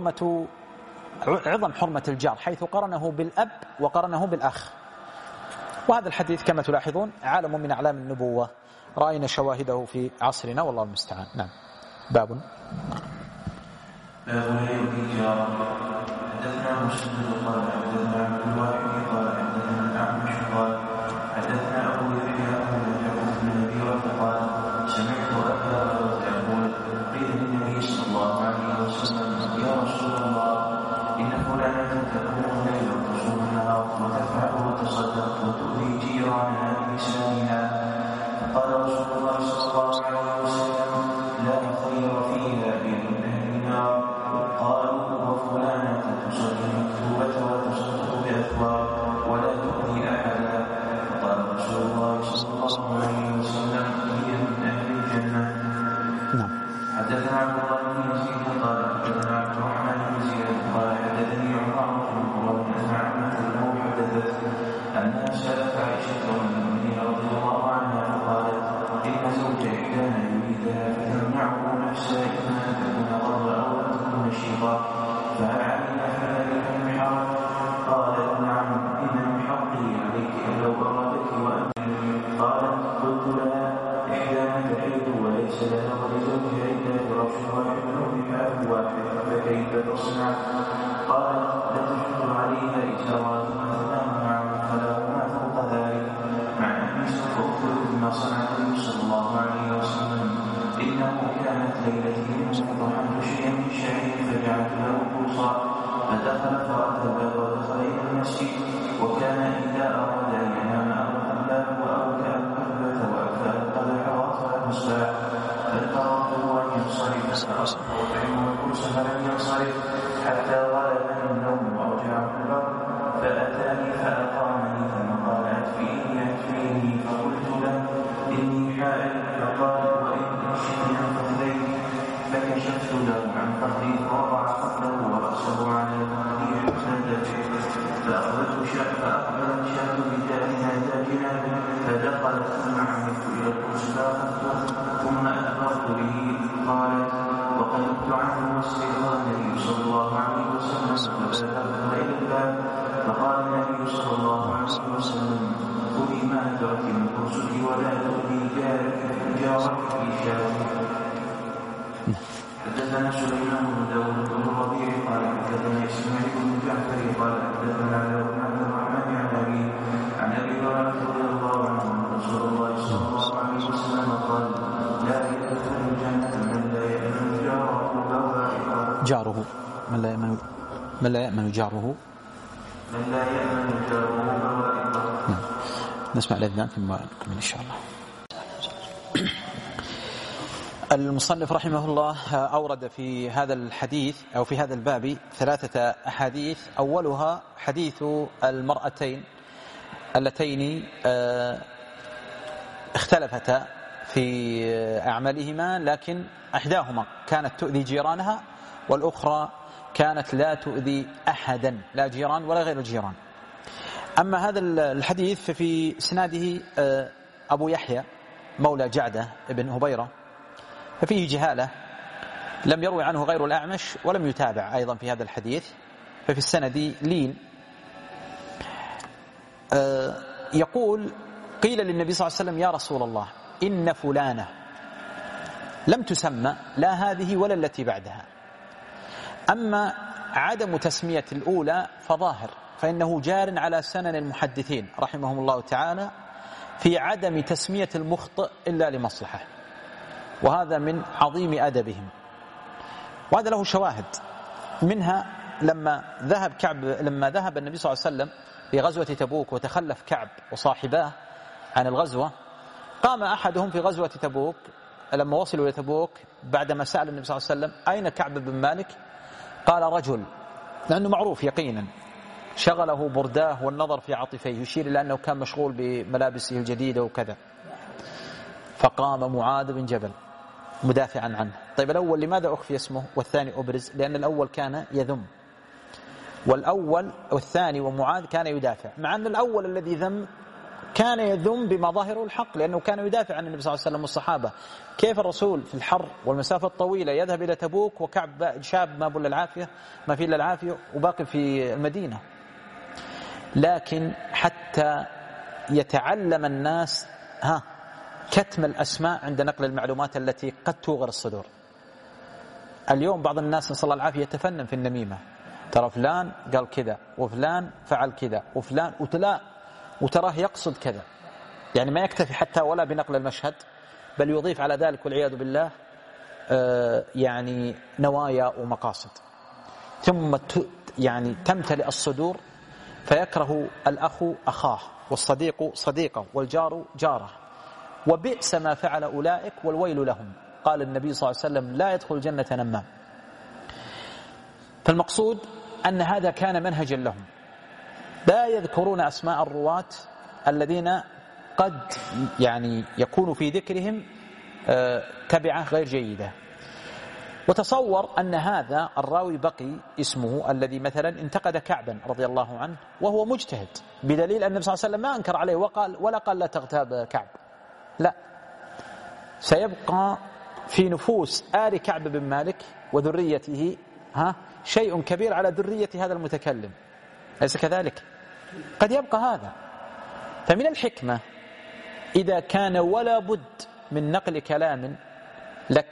عظم حرمة الجار، حيث قرنه بالأب وقرنه بالأخ، وهذا الحديث كما تلاحظون عالم من أعلام النبوة رأينا شواهده في عصرنا والله المستعان. نعم. باب الجار. حدثنا مسلم قال حدثنا عبد الواحد قال حدثنا الأعمش قال حدثنا أبو يحيى بن نبيرة قال سمعت أبا هريرة يقول قيل للنبي صلى الله عليه وسلم: يا رسول الله، إن فلانة تكون ليلا تصوم النهار وتفعل وتصدق وتؤذي جيرانها بلسانها. فقال رسول الله صلى الله عليه وسلم: لا خير فيها بين أهل النار. قالوا: وفلانة تصلي المكتوبة وتصدق بأثواب ولا ما صنع النبي صلى الله عليه وسلم إنه كانت ليلتي مصبحا شيئا من شيء فجعلت له قوصا فدخل فأتى الباب ودخل إلى المسجد وكان إذا أراد أن ينام أغلق الباب وأوكأ القبة وأكفأ القدح وأطفأ المصباح فاضطررته أن ينصرف فأطعمه القوس فلم ينصرف حتى غلبني النوم وأرجعه البر فأتاني فأقامني ثم قال أكفئني فقلت له إني حائل فقال وإن أشفني عن فخذيه فكشفت له عن فخذي فوضع فخذه ورأسه على فخذي حسنته فأقبلت شاة بدائها داجنة فدخلت ثم عمدت إلى القرص فأخذته ثم أخبرت به قالت وقلبت عنه واستيقظ النبي صلى الله عليه وسلم فدخل إلى الباب فقال النبي صلى الله عليه وسلم خذي ما أدرك من قرصك ولا تؤذي جارك في شاة. حدثنا سليمان بن داود بن الربيع قال حدثنا إسماعيل بن جعفر قال حدثنا عبد الرحمن عن أبي هريرة رضي الله عنه أن رسول الله صلى الله عليه وسلم قال لا يدخل الجنة من لا يأمن جاره من لا يأمن جاره بوائقه. نسمع الأذان ثم نكمل إن شاء الله. المصنف رحمه الله أورد في هذا الحديث أو في هذا الباب 3 أحاديث. أولها حديث المرأتين اللتين اختلفتا في أعمالهما، لكن إحداهما كانت تؤذي جيرانها والأخرى كانت لا تؤذي أحدا، لا جيران ولا غير الجيران. أما هذا الحديث ففي سناده أبو يحيى مولى جعدة ابن هبيرة، ففيه جهالة، لم يروي عنه غير الأعمش ولم يتابع أيضا في هذا الحديث، ففي السند لين. يقول قيل للنبي صلى الله عليه وسلم يا رسول الله إن فلانة لم تسمى لا هذه ولا التي بعدها، أما عدم تسمية الأولى فظاهر، فإنه جار على سنن المحدثين رحمهم الله تعالى في عدم تسمية المخطئ إلا لمصلحة، وهذا من عظيم أدبهم، وهذا له شواهد. منها لما ذهب النبي صلى الله عليه وسلم في غزوة تبوك وتخلف كعب وصاحباه عن الغزوة، قام أحدهم في غزوة تبوك لما وصلوا إلى تبوك بعدما سأل النبي صلى الله عليه وسلم أين كعب بن مالك؟ قال رجل، لأنه معروف يقينا شغله برداه والنظر في عاطفيه، يشير إلى أنه كان مشغول بملابسه الجديدة وكذا. فقام معاذ بن جبل مدافعا عنه. طيب الأول لماذا أخفي اسمه والثاني أبرز؟ لأن الأول كان يذم، والأول والثاني ومعاذ كان يدافع، مع أن الأول الذي ذم كان يذم بما ظاهره الحق، لأنه كان يدافع عن النبي صلى الله عليه وسلم والصحابة. كيف الرسول في الحر والمسافة الطويلة يذهب إلى تبوك وكعب شاب ما فيه إلا العافية وباقي في المدينة؟ لكن حتى يتعلم الناس كتم الأسماء عند نقل المعلومات التي قد توغر الصدور. اليوم بعض الناس نسأل الله العافية يتفنن في النميمة، ترى فلان قال كذا وفلان فعل كذا وفلان وتراه يقصد كذا، يعني ما يكتفي حتى ولا بنقل المشهد، بل يضيف على ذلك والعياذ بالله يعني نوايا ومقاصد، ثم يعني تمتلئ الصدور، فيكره الأخ أخاه والصديق صديقه والجار جاره، وبئس ما فعل أولئك والويل لهم. قال النبي صلى الله عليه وسلم لا يدخل الجنة نمام. فالمقصود أن هذا كان منهجا لهم، لا يذكرون أسماء الرواة الذين قد يعني يكون في ذكرهم تبعة غير جيدة. وتصور أن هذا الراوي بقي اسمه الذي مثلا انتقد كعبا رضي الله عنه وهو مجتهد، بدليل أن النبي صلى الله عليه وسلم ما أنكر عليه ولا قال لا تغتاب كعب، لا، سيبقى في نفوس آل كعب بن مالك وذريته شيء كبير على ذرية هذا المتكلم، أليس كذلك؟ قد يبقى هذا. فمن الحكمة إذا كان ولا بد من نقل كلام لك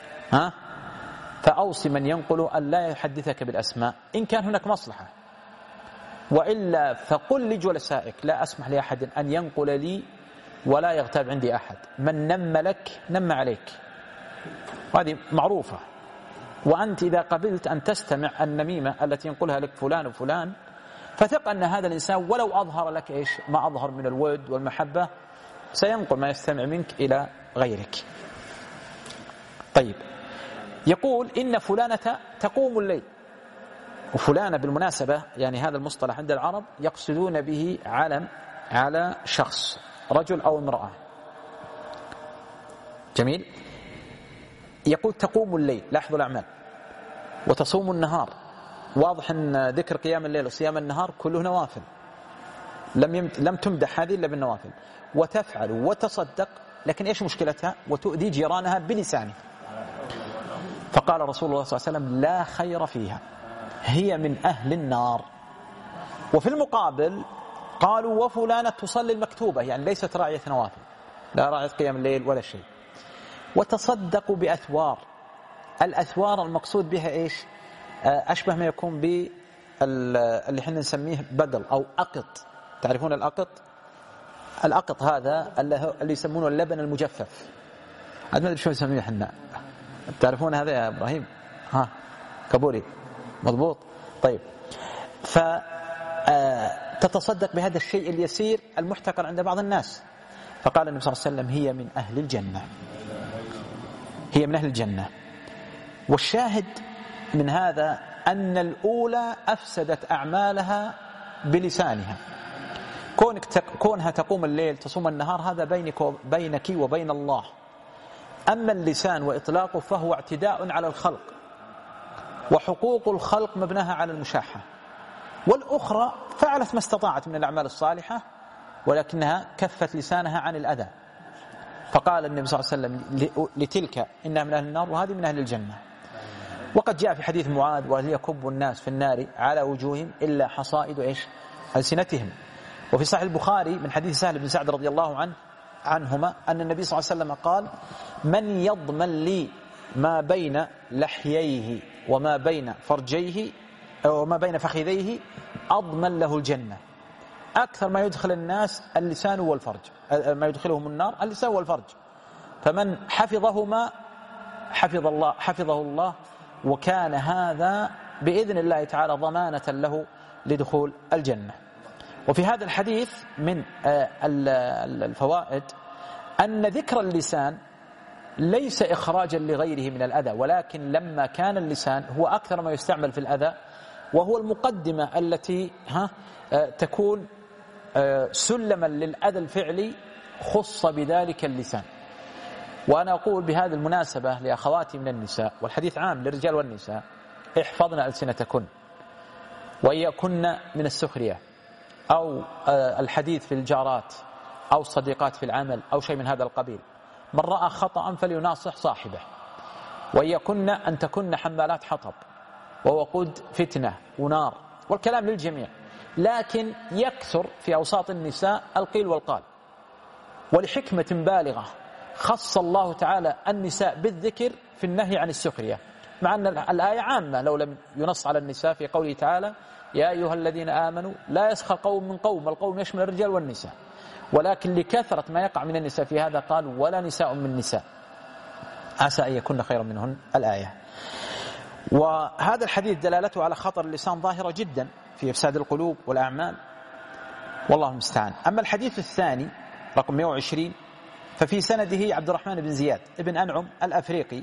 فأوصي من ينقل أن لا يحدثك بالأسماء إن كان هناك مصلحة، وإلا فقل لجلسائك لا أسمح لأحد أن ينقل لي ولا يغتاب عندي أحد، من نم لك نم عليك، وهذه معروفة. وأنت إذا قبلت أن تستمع النميمة التي ينقلها لك فلان وفلان فثق أن هذا الإنسان ولو أظهر لك إيش ما أظهر من الود والمحبة سينقل ما يستمع منك إلى غيرك. طيب، يقول إن فلانة تقوم الليل، وفلانة بالمناسبة يعني هذا المصطلح عند العرب يقصدون به علم على شخص، رجل أو امرأة. جميل. يقول تقوم الليل، لاحظوا الأعمال، وتصوم النهار. واضح أن ذكر قيام الليل وصيام النهار كله نوافل، لم تمدح هذه إلا بالنوافل. وتفعل وتصدق، لكن إيش مشكلتها؟ وتؤذي جيرانها بلسانه. فقال رسول الله صلى الله عليه وسلم لا خير فيها، هي من أهل النار. وفي المقابل قالوا وفلانة تصلي المكتوبة، يعني ليست راعية نوافل، لا راعية قيام الليل ولا شيء. وتصدقوا بأثوار. الأثوار المقصود بها إيش؟ أشبه ما يكون اللي احنا نسميه بدل أو أقط. تعرفون الأقط؟ الأقط هذا اللي يسمونه اللبن المجفف، ما أدري شو يسميه احنا، تعرفون هذا يا إبراهيم؟ ها كابوري، مضبوط. طيب، فتتصدق بهذا الشيء اليسير المحتقر عند بعض الناس. فقال النبي صلى الله عليه وسلم هي من أهل الجنة، هي من أهل الجنة. والشاهد من هذا أن الأولى أفسدت أعمالها بلسانها. كونها تقوم الليل تصوم النهار هذا بينك وبين الله. أما اللسان وإطلاقه فهو اعتداء على الخلق، وحقوق الخلق مبناها على المشاحة. والأخرى فعلت ما استطاعت من الأعمال الصالحة ولكنها كفت لسانها عن الأذى. فقال النبي صلى الله عليه وسلم لتلك إنها من أهل النار وهذه من أهل الجنة. وقد جاء في حديث معاذ وهل يكب الناس في النار على وجوههم إلا حصائد إيش ألسنتهم. وفي صحيح البخاري من حديث سهل بن سعد رضي الله عنهما أن النبي صلى الله عليه وسلم قال من يضمن لي ما بين لحييه وما بين فرجيه وما بين فخذيه أضمن له الجنة. أكثر ما يدخل الناس اللسان والفرج، ما يدخلهم النار اللسان والفرج. فمن حفظهما حفظه الله، وكان هذا بإذن الله تعالى ضمانة له لدخول الجنة. وفي هذا الحديث من الفوائد أن ذكر اللسان ليس إخراجا لغيره من الأذى، ولكن لما كان اللسان هو أكثر ما يستعمل في الأذى، وهو المقدمة التي تكون سلما للأذى الفعلي، خص بذلك اللسان. وأنا أقول بهذه المناسبة لأخواتي من النساء، والحديث عام للرجال والنساء، احفظن ألسنتكن وإياكن من السخرية أو الحديث في الجارات أو الصديقات في العمل أو شيء من هذا القبيل. من رأى خطأ فليناصح صاحبه. وإياكن أن تكن حمالات حطب ووقود فتنة ونار، والكلام للجميع، لكن يكثر في أوساط النساء القيل والقال. ولحكمة بالغة خص الله تعالى النساء بالذكر في النهي عن السخرية، مع أن الآية عامة لو لم ينص على النساء في قوله تعالى يا أيها الذين آمنوا لا يسخر قوم من قوم، القوم يشمل الرجال والنساء، ولكن لكثرة ما يقع من النساء في هذا قال ولا نساء من نساء عسى أن يكون خيرا منهن الآية. وهذا الحديث دلالته على خطر اللسان ظاهرة جدا في إفساد القلوب والأعمال، والله المستعان. أما الحديث الثاني رقم 120 ففي سنده عبد الرحمن بن زياد ابن أنعم الأفريقي،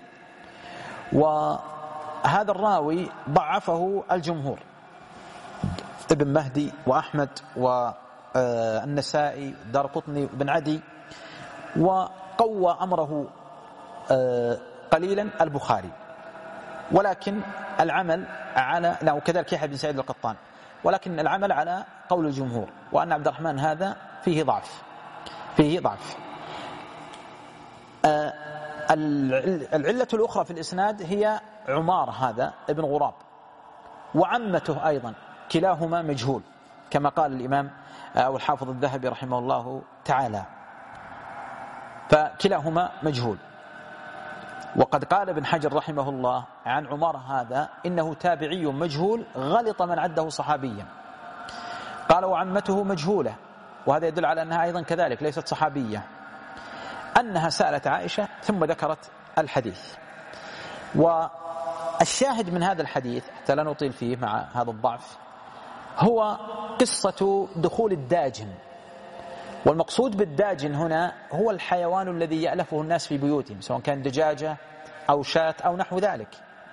وهذا الراوي ضعفه الجمهور، ابن مهدي وأحمد والنسائي دارقطني بن عدي، وقوى أمره قليلا البخاري، ولكن العمل على وكذلك يحيى بن سعيد القطان، ولكن العمل على قول الجمهور وأن عبد الرحمن هذا فيه ضعف. العلة الأخرى في الإسناد هي عمار هذا ابن غراب وعمته أيضا، كلاهما مجهول كما قال الإمام أو الحافظ الذهبي رحمه الله تعالى، فكلاهما مجهول. وقد قال ابن حجر رحمه الله عن عمار هذا إنه تابعي مجهول غلط من عده صحابيا. قال وعمته مجهولة وهذا يدل على أنها أيضا كذلك ليست صحابية، أنها سألت عائشة ثم ذكرت الحديث. والشاهد من هذا الحديث حتى لا نطيل فيه مع هذا الضعف هو قصة دخول الداجن. والمقصود بالداجن هنا هو الحيوان الذي يألفه الناس في بيوتهم، سواء كان دجاجة أو شاة أو نحو ذلك.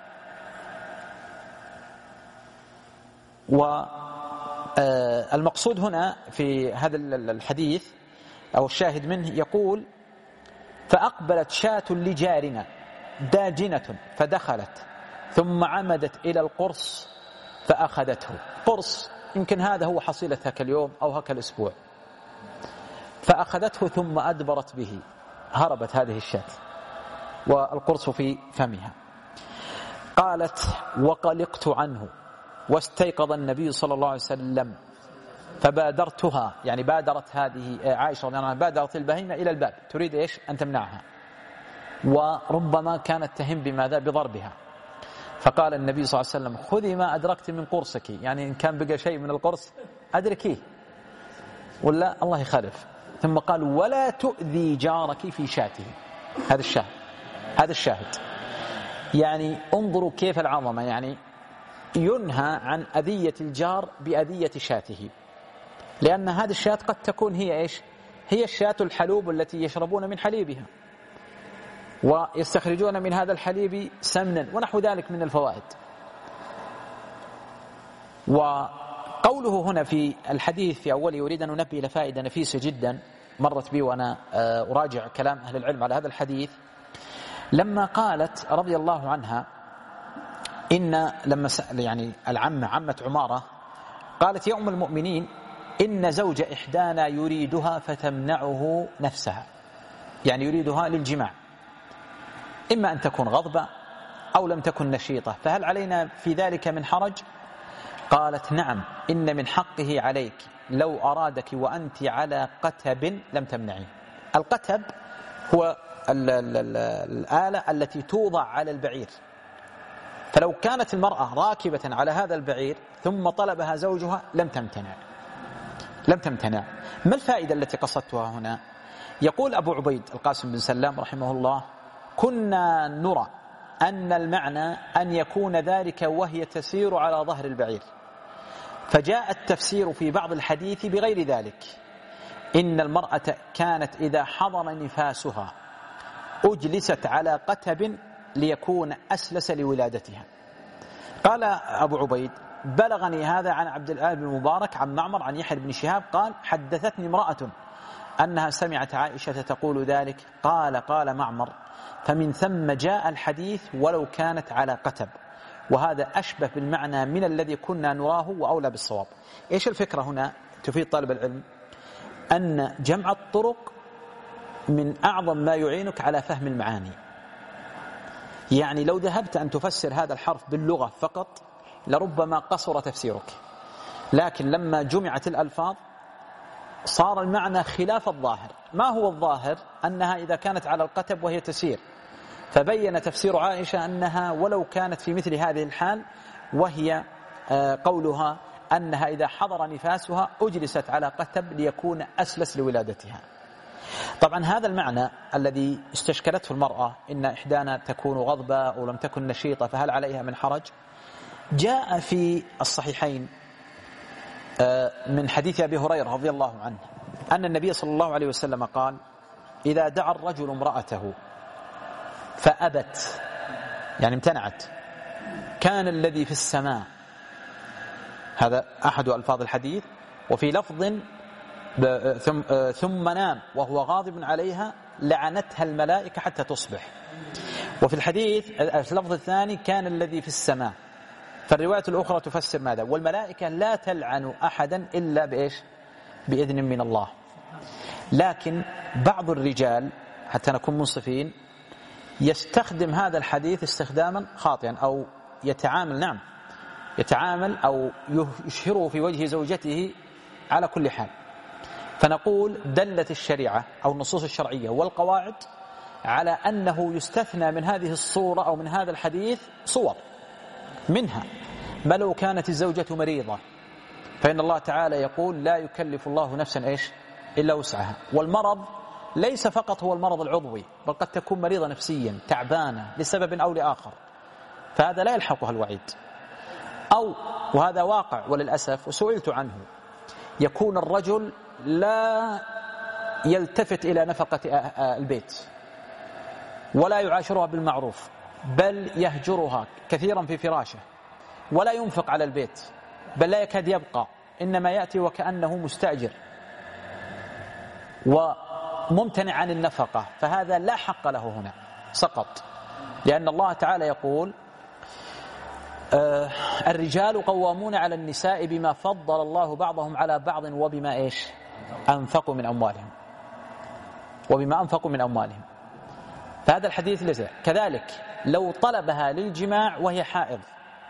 والمقصود هنا في هذا الحديث أو الشاهد منه يقول: فأقبلت شاة لجارنا داجنة فدخلت ثم عمدت إلى القرص فأخذته. قرص يمكن هذا هو حصيلة هكا اليوم أو هكا الأسبوع، فأخذته ثم أدبرت به، هربت هذه الشاة والقرص في فمها. قالت: وقلقت عنه واستيقظ النبي صلى الله عليه وسلم فبادرتها، يعني بادرت هذه عائشة رضي الله عنها بادرت البهيمة إلى الباب تريد إيش أن تمنعها، وربما كانت تهم بماذا؟ بضربها. فقال النبي صلى الله عليه وسلم: خذي ما أدركت من قرصك، يعني إن كان بقى شيء من القرص أدركيه ولا الله يخالف. ثم قال: ولا تؤذي جارك في شاته. هذا الشاهد يعني انظروا كيف العظمة، يعني ينهى عن أذية الجار بأذية شاته، لأن هذه الشاة قد تكون هي إيش؟ هي الشاة الحلوب التي يشربون من حليبها ويستخرجون من هذا الحليب سمنا ونحو ذلك من الفوائد. وقوله هنا في الحديث في أوله يريد أن ننبه إلى فائدة نفيسة جدا مرت بي وأنا أراجع كلام أهل العلم على هذا الحديث، لما قالت رضي الله عنها إن لما سأل يعني عمة عمارة قالت: يا أم المؤمنين إن زوج إحدانا يريدها فتمنعه نفسها، يعني يريدها للجماع، إما أن تكون غضبة أو لم تكن نشيطة، فهل علينا في ذلك من حرج؟ قالت: نعم، إن من حقه عليك لو أرادك وأنت على قتب لم تمنعي. القتب هو الآلة التي توضع على البعير، فلو كانت المرأة راكبة على هذا البعير ثم طلبها زوجها لم تمتنع. ما الفائدة التي قصدتها هنا؟ يقول أبو عبيد القاسم بن سلام رحمه الله: كنا نرى أن المعنى أن يكون ذلك وهي تسير على ظهر البعير، فجاء التفسير في بعض الحديث بغير ذلك، إن المرأة كانت إذا حضر نفاسها أجلست على قتب ليكون أسلس لولادتها. قال أبو عبيد: بلغني هذا عن عبد الله بن مبارك عن معمر عن يحيى بن شهاب قال: حدثتني امرأة أنها سمعت عائشة تقول ذلك. قال معمر: فمن ثم جاء الحديث ولو كانت على قتب، وهذا أشبه بالمعنى من الذي كنا نراه وأولى بالصواب. إيش الفكرة هنا؟ تفيد طالب العلم أن جمع الطرق من أعظم ما يعينك على فهم المعاني. يعني لو ذهبت أن تفسر هذا الحرف باللغة فقط لربما قصر تفسيرك، لكن لما جمعت الألفاظ صار المعنى خلاف الظاهر. ما هو الظاهر؟ أنها إذا كانت على القتب وهي تسير، فبين تفسير عائشة أنها ولو كانت في مثل هذه الحال، وهي قولها أنها إذا حضر نفاسها أجلست على قتب ليكون أسلس لولادتها. طبعا هذا المعنى الذي استشكلته المرأة إن إحدانا تكون غضبة أو لم تكن نشيطة فهل عليها من حرج، جاء في الصحيحين من حديث أبي هريرة رضي الله عنه أن النبي صلى الله عليه وسلم قال: إذا دعا الرجل امرأته فأبت، يعني امتنعت، كان الذي في السماء، هذا أحد ألفاظ الحديث، وفي لفظ ثم نام وهو غاضب عليها لعنتها الملائكة حتى تصبح. وفي الحديث اللفظ الثاني كان الذي في السماء. فالرواية الأخرى تفسر ماذا؟ والملائكة لا تلعن أحدا إلا بإيش؟ بإذن من الله. لكن بعض الرجال حتى نكون منصفين يستخدم هذا الحديث استخداما خاطئا، أو يتعامل أو يشهره في وجه زوجته على كل حال. فنقول دلت الشريعة أو النصوص الشرعية والقواعد على أنه يستثنى من هذه الصورة أو من هذا الحديث صور، منها ما لو كانت الزوجة مريضة فإن الله تعالى يقول لا يكلف الله نفسا إلا وسعها. والمرض ليس فقط هو المرض العضوي، بل قد تكون مريضة نفسيا تعبانة لسبب أو لآخر، فهذا لا يلحقها الوعيد. أو وهذا واقع وللأسف وسئلت عنه، يكون الرجل لا يلتفت إلى نفقة البيت ولا يعاشرها بالمعروف، بل يهجرها كثيرا في فراشه، ولا ينفق على البيت، بل لا يكاد يبقى، إنما يأتي وكأنه مستأجر وممتنع عن النفقة، فهذا لا حق له هنا، سقط. لأن الله تعالى يقول الرجال قوامون على النساء بما فضل الله بعضهم على بعض وبما أنفقوا من أموالهم، وبما أنفقوا من أموالهم. فهذا الحديث ليس كذلك. لو طلبها للجماع وهي حائض،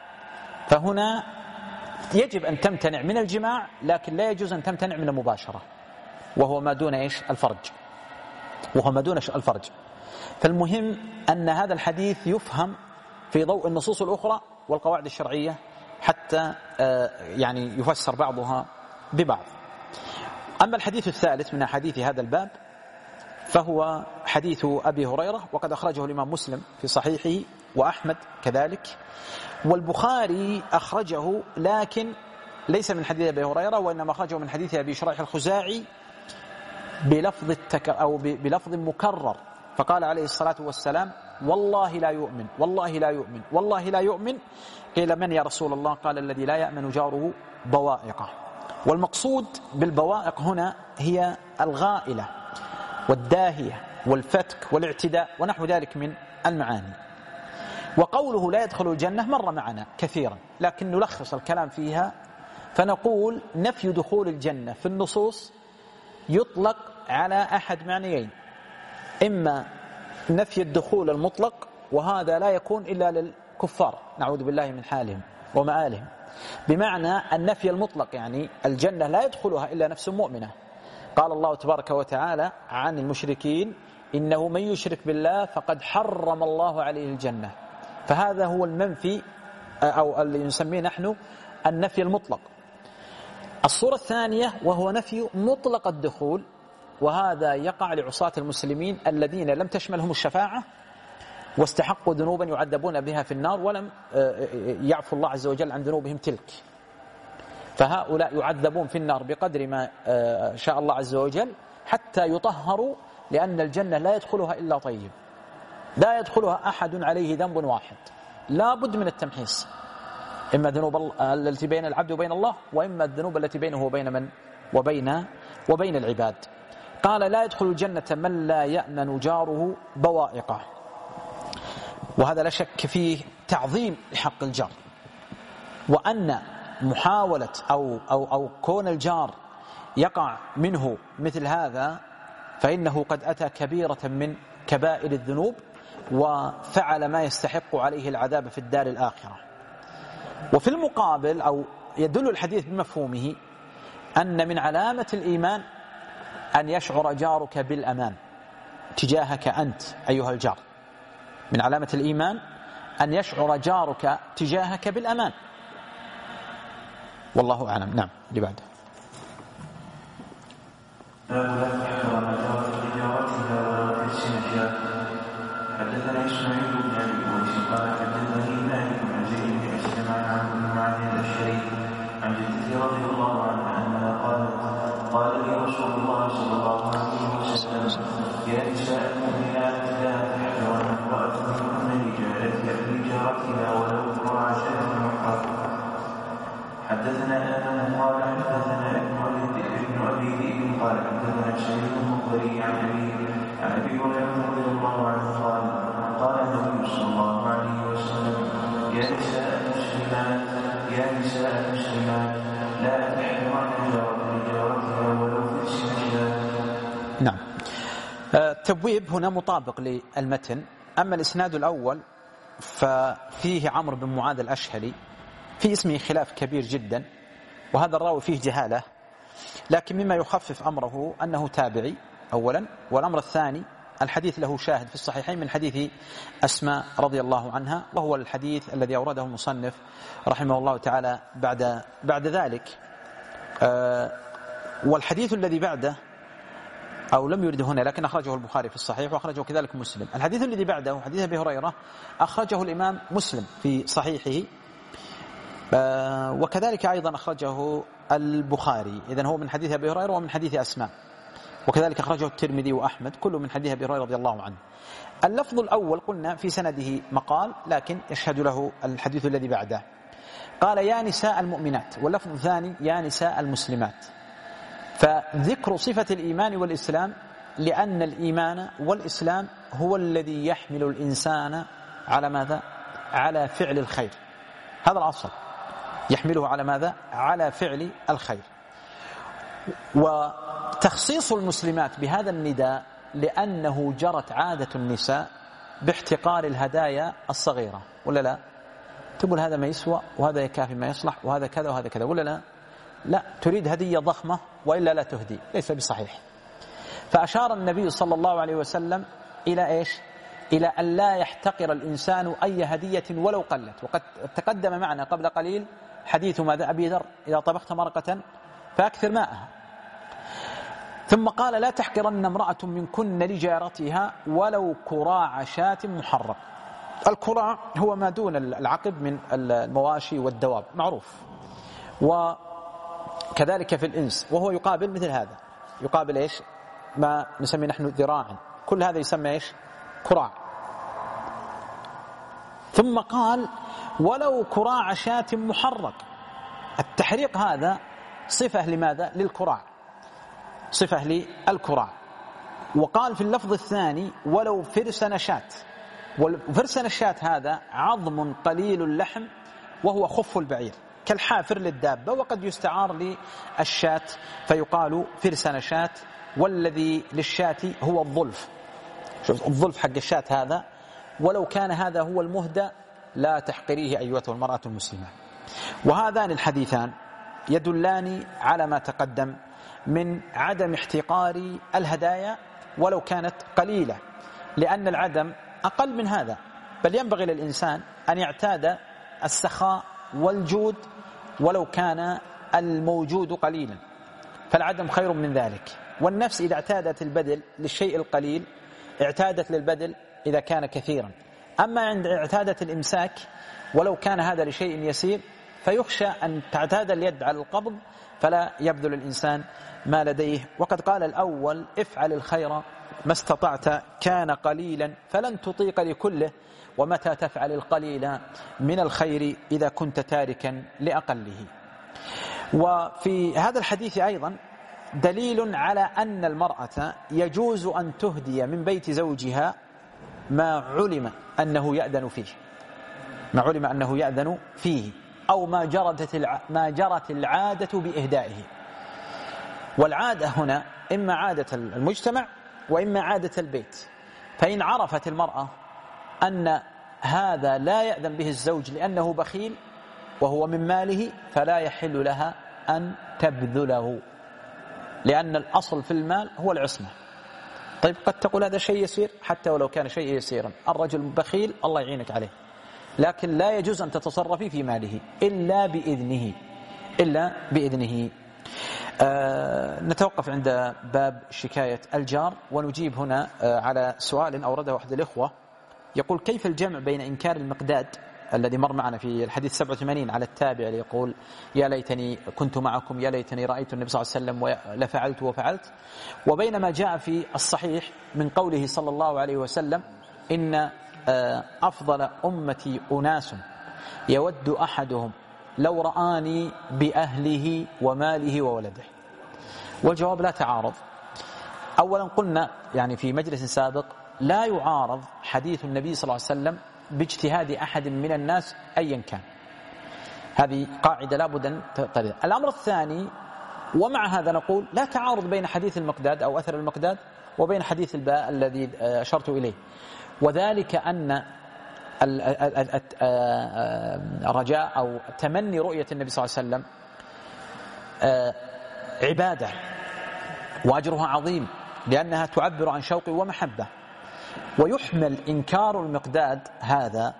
فهنا يجب أن تمتنع من الجماع، لكن لا يجوز أن تمتنع من المباشرة، وهو ما دون الفرج، وهو ما دون الفرج. فالمهم أن هذا الحديث يفهم في ضوء النصوص الأخرى والقواعد الشرعية، حتى يعني يفسر بعضها ببعض. أما الحديث الثالث من أحاديث هذا الباب فهو حديث أبي هريرة، وقد أخرجه الإمام مسلم في صحيحه، وأحمد كذلك، والبخاري أخرجه لكن ليس من حديث أبي هريرة، وإنما أخرجه من حديث أبي شريح الخزاعي بلفظ بلفظ مكرر، فقال عليه الصلاة والسلام والله لا يؤمن، والله لا يؤمن، والله لا يؤمن. قيل من يا رسول الله؟ قال الذي لا يأمن جاره بوائقه. والمقصود بالبوائق هنا هي الغائلة والداهية والفتك والاعتداء ونحو ذلك من المعاني. وقوله لا يدخل الجنة مر معنا كثيرا، لكن نلخص الكلام فيها فنقول نفي دخول الجنة في النصوص يطلق على أحد معنيين: إما نفي الدخول المطلق، وهذا لا يكون إلا للكفار، نعوذ بالله من حالهم ومآلهم، بمعنى النفي المطلق يعني الجنة لا يدخلها إلا نفس مؤمنة. قال الله تبارك وتعالى عن المشركين إنه من يشرك بالله فقد حرم الله عليه الجنة، فهذا هو المنفي أو اللي نسميه نحن النفي المطلق. الصورة الثانية وهو نفي مطلق الدخول، وهذا يقع لعصاة المسلمين الذين لم تشملهم الشفاعة واستحقوا ذنوبا يعذبون بها في النار، ولم يعفو الله عز وجل عن ذنوبهم تلك، فهؤلاء يعذبون في النار بقدر ما شاء الله عز وجل حتى يطهروا، لأن الجنة لا يدخلها إلا طيب، لا يدخلها أحد عليه ذنب واحد، لا بد من التمحيص، إما الذنوب التي بين العبد وبين الله، وإما الذنوب التي بينه وبين من وبين العباد. قال لا يدخل الجنة من لا يأمن جاره بوائقه، وهذا لا شك فيه تعظيم لحق الجار، وأن محاولة أو كون الجار يقع منه مثل هذا فإنه قد أتى كبيرة من كبائر الذنوب، وفعل ما يستحق عليه العذاب في الدار الآخرة. وفي المقابل أو يدل الحديث بمفهومه أن من علامة الإيمان أن يشعر جارك بالأمان تجاهك أنت أيها الجار، من علامة الإيمان أن يشعر جارك تجاهك بالأمان، والله أعلم. نعم، اللي بعده. حدثنا إسماعيل بن أبي أويس قال حدثني مالك عن زيد بن أسلم عن عمرو بن معاذ الأشعري عن جدته رضي الله عنها أنها قالت قال لي رسول الله صلى الله عليه وسلم يا نساء المؤمنات لا تحذرن امرأة من جارت يأتي جارتها ولو قرع شاة محرقة. حدثنا آدم قال حدثنا ابن أبي ذئب قال حدثنا سعيد المقبري عن أبي هريرة رضي الله عنه قال النبي صلى الله عليه وسلم يا نساء المسلمات لا تحرمن جارتها ولو في السجاد. نعم، التبويب هنا مطابق للمتن. أما الإسناد الأول ففيه عمرو بن معاذ الأشهري، في اسمه خلاف كبير جدا، وهذا الراوي فيه جهالة، لكن مما يخفف أمره أنه تابعي أولا، والأمر الثاني الحديث له شاهد في الصحيحين من حديث أسماء رضي الله عنها، وهو الحديث الذي أورده المصنف رحمه الله تعالى بعد ذلك. والحديث الذي بعده أو لم يرده هنا لكن أخرجه البخاري في الصحيح وأخرجه كذلك مسلم. الحديث الذي بعده حديث أبي هريرة أخرجه الإمام مسلم في صحيحه، وكذلك أيضا أخرجه البخاري. إذن هو من حديث أبي هريرة ومن حديث أسماء، وكذلك أخرجه الترمذي وأحمد، كله من حديث أبي هريرة رضي الله عنه. اللفظ الأول قلنا في سنده مقال، لكن يشهد له الحديث الذي بعده. قال يا نساء المؤمنات، واللفظ الثاني يا نساء المسلمات. فذكر صفة الإيمان والإسلام، لأن الإيمان والإسلام هو الذي يحمل الإنسان على ماذا؟ على فعل الخير. هذا الأصل، يحمله على ماذا؟ على فعل الخير. وتخصيص المسلمات بهذا النداء لأنه جرت عادة النساء باحتقار الهدايا الصغيرة، ولا لا؟ تقول هذا ما يسوى، وهذا يكافي ما يصلح، وهذا كذا وهذا كذا، ولا لا؟ لا، تريد هدية ضخمة وإلا لا تهدي، ليس بصحيح. فأشار النبي صلى الله عليه وسلم إلى إيش؟ إلى أن لا يحتقر الإنسان أي هدية ولو قلت. وقد تقدم معنا قبل قليل حديث ماذا؟ أبي ذر إذا طبخت مرقة فأكثر ماءها. ثم قال لا تحقرن امرأة منكن لجارتها ولو كراع شاة محرق. الكراع هو ما دون العقب من المواشي والدواب، معروف. وكذلك في الإنس، وهو يقابل مثل هذا، يقابل إيش؟ ما نسمي نحن ذراعا، كل هذا يسمى إيش؟ كراع. ثم قال ولو كراع شاة محرق. التحريق هذا صفة لماذا؟ للكراع، صفة للكراع. وقال في اللفظ الثاني ولو فرس نشاة. وفرس نشاة هذا عظم قليل اللحم وهو خف البعير كالحافر للدابة، وقد يستعار للشاة فيقال فرس نشاة. والذي للشاة هو الظلف، شوف الظلف حق الشاة هذا، ولو كان هذا هو المهدى لا تحقريه أيتها المرأة المسلمة. وهذان الحديثان يدلان على ما تقدم من عدم احتقار الهدايا ولو كانت قليلة، لأن العدم أقل من هذا، بل ينبغي للإنسان أن يعتاد السخاء والجود ولو كان الموجود قليلا، فالعدم خير من ذلك. والنفس إذا اعتادت البذل للشيء القليل اعتادت للبذل إذا كان كثيرا. أما عند اعتادة الإمساك ولو كان هذا لشيء يسير فيخشى أن تعتاد اليد على القبض فلا يبذل الإنسان ما لديه. وقد قال الأول افعل الخير ما استطعت كان قليلا فلن تطيق لكله، ومتى تفعل القليل من الخير إذا كنت تاركا لأقله. وفي هذا الحديث أيضا دليل على أن المرأة يجوز أن تهدي من بيت زوجها ما علم أنه يأذن فيه، ما علم أنه يأذن فيه، أو ما جرت العادة بإهدائه. والعادة هنا إما عادة المجتمع وإما عادة البيت. فإن عرفت المرأة أن هذا لا يأذن به الزوج لأنه بخيل وهو من ماله فلا يحل لها أن تبذله، لأن الأصل في المال هو العصمة. طيب قد تقول هذا شيء يسير، حتى ولو كان شيء يسيرا، الرجل بخيل الله يعينك عليه، لكن لا يجوز أن تتصرفي في ماله إلا بإذنه، إلا بإذنه. نتوقف عند باب شكاية الجار، ونجيب هنا على سؤال أورده أحد الإخوة يقول كيف الجمع بين إنكار المقداد الذي مر معنا في الحديث 87 على التابع يقول يا ليتني كنت معكم، يا ليتني رأيت النبي صلى الله عليه وسلم لفعلت وفعلت، وبين ما جاء في الصحيح من قوله صلى الله عليه وسلم إن أفضل أمتي أناس يود أحدهم لو رآني بأهله وماله وولده. والجواب لا تعارض. أولا قلنا يعني في مجلس سابق لا يعارض حديث النبي صلى الله عليه وسلم باجتهاد أحد من الناس أيا كان، هذه قاعدة لا بد أن تقرر. الأمر الثاني، ومع هذا نقول لا تعارض بين حديث المقداد أو أثر المقداد وبين حديث الباء الذي أشرت إليه، وذلك أن الرجاء أو تمني رؤية النبي صلى الله عليه وسلم عبادة وأجرها عظيم لأنها تعبر عن شوق ومحبة. ويحمل إنكار المقداد هذا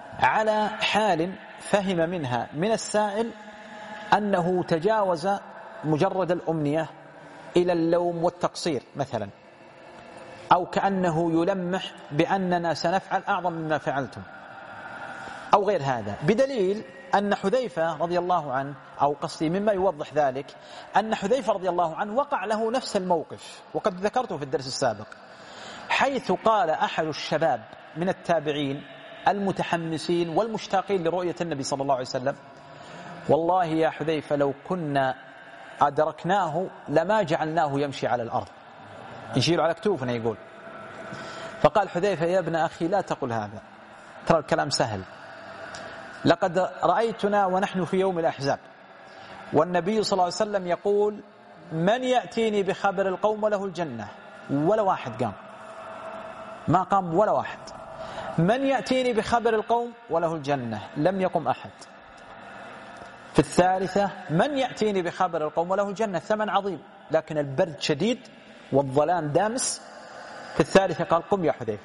على حال فهم منها من السائل أنه تجاوز مجرد الأمنية إلى اللوم والتقصير مثلا، أو كأنه يلمح بأننا سنفعل أعظم مما فعلتم، أو غير هذا، بدليل أن حذيفة رضي الله عنه، أو قصدي مما يوضح ذلك أن حذيفة رضي الله عنه وقع له نفس الموقف، وقد ذكرته في الدرس السابق، حيث قال أحد الشباب من التابعين المتحمسين والمشتاقين لرؤية النبي صلى الله عليه وسلم: والله يا حذيفة لو كنا أدركناه لما جعلناه يمشي على الأرض، نشيل على كتوفنا يقول. فقال حذيفة: يا ابن أخي لا تقل هذا، ترى الكلام سهل، لقد رأيتنا ونحن في يوم الأحزاب والنبي صلى الله عليه وسلم يقول: من يأتيني بخبر القوم وله الجنة. ولا واحد قام، ما قام ولا واحد. من يأتيني بخبر القوم وله الجنة، لم يقم أحد. في الثالثة: من يأتيني بخبر القوم وله الجنة، ثمن عظيم لكن البرد شديد والظلام دامس. في الثالثة قال: قم يا حذيفة.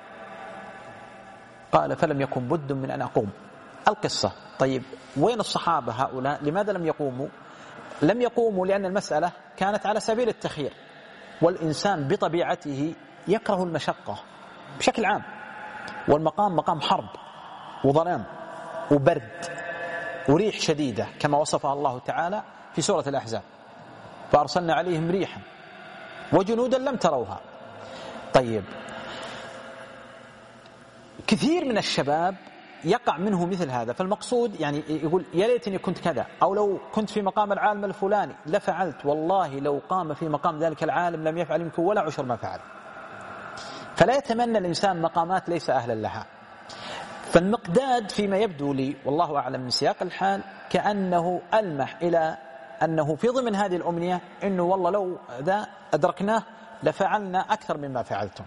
قال: فلم يكن بد من أن أقوم. القصة. طيب وين الصحابة هؤلاء؟ لماذا لم يقوموا؟ لم يقوموا لأن المسألة كانت على سبيل التخيير، والإنسان بطبيعته يكره المشقة بشكل عام، والمقام مقام حرب وظلام وبرد وريح شديدة كما وصفها الله تعالى في سورة الأحزاب: فأرسلنا عليهم ريحا وجنودا لم تروها. طيب كثير من الشباب يقع منه مثل هذا، فالمقصود يعني يقول: يا ليتني كنت كذا، أو لو كنت في مقام العالم الفلاني لفعلت، والله لو قام في مقام ذلك العالم لم يفعل يمكن ولا عشر ما فعل. فلا يتمنى الإنسان مقامات ليس أهلا لها. فالمقداد فيما يبدو لي والله أعلم من سياق الحال كأنه ألمح إلى أنه في ضمن هذه الأمنية إنه والله لو ذا أدركناه لفعلنا أكثر مما فعلتم.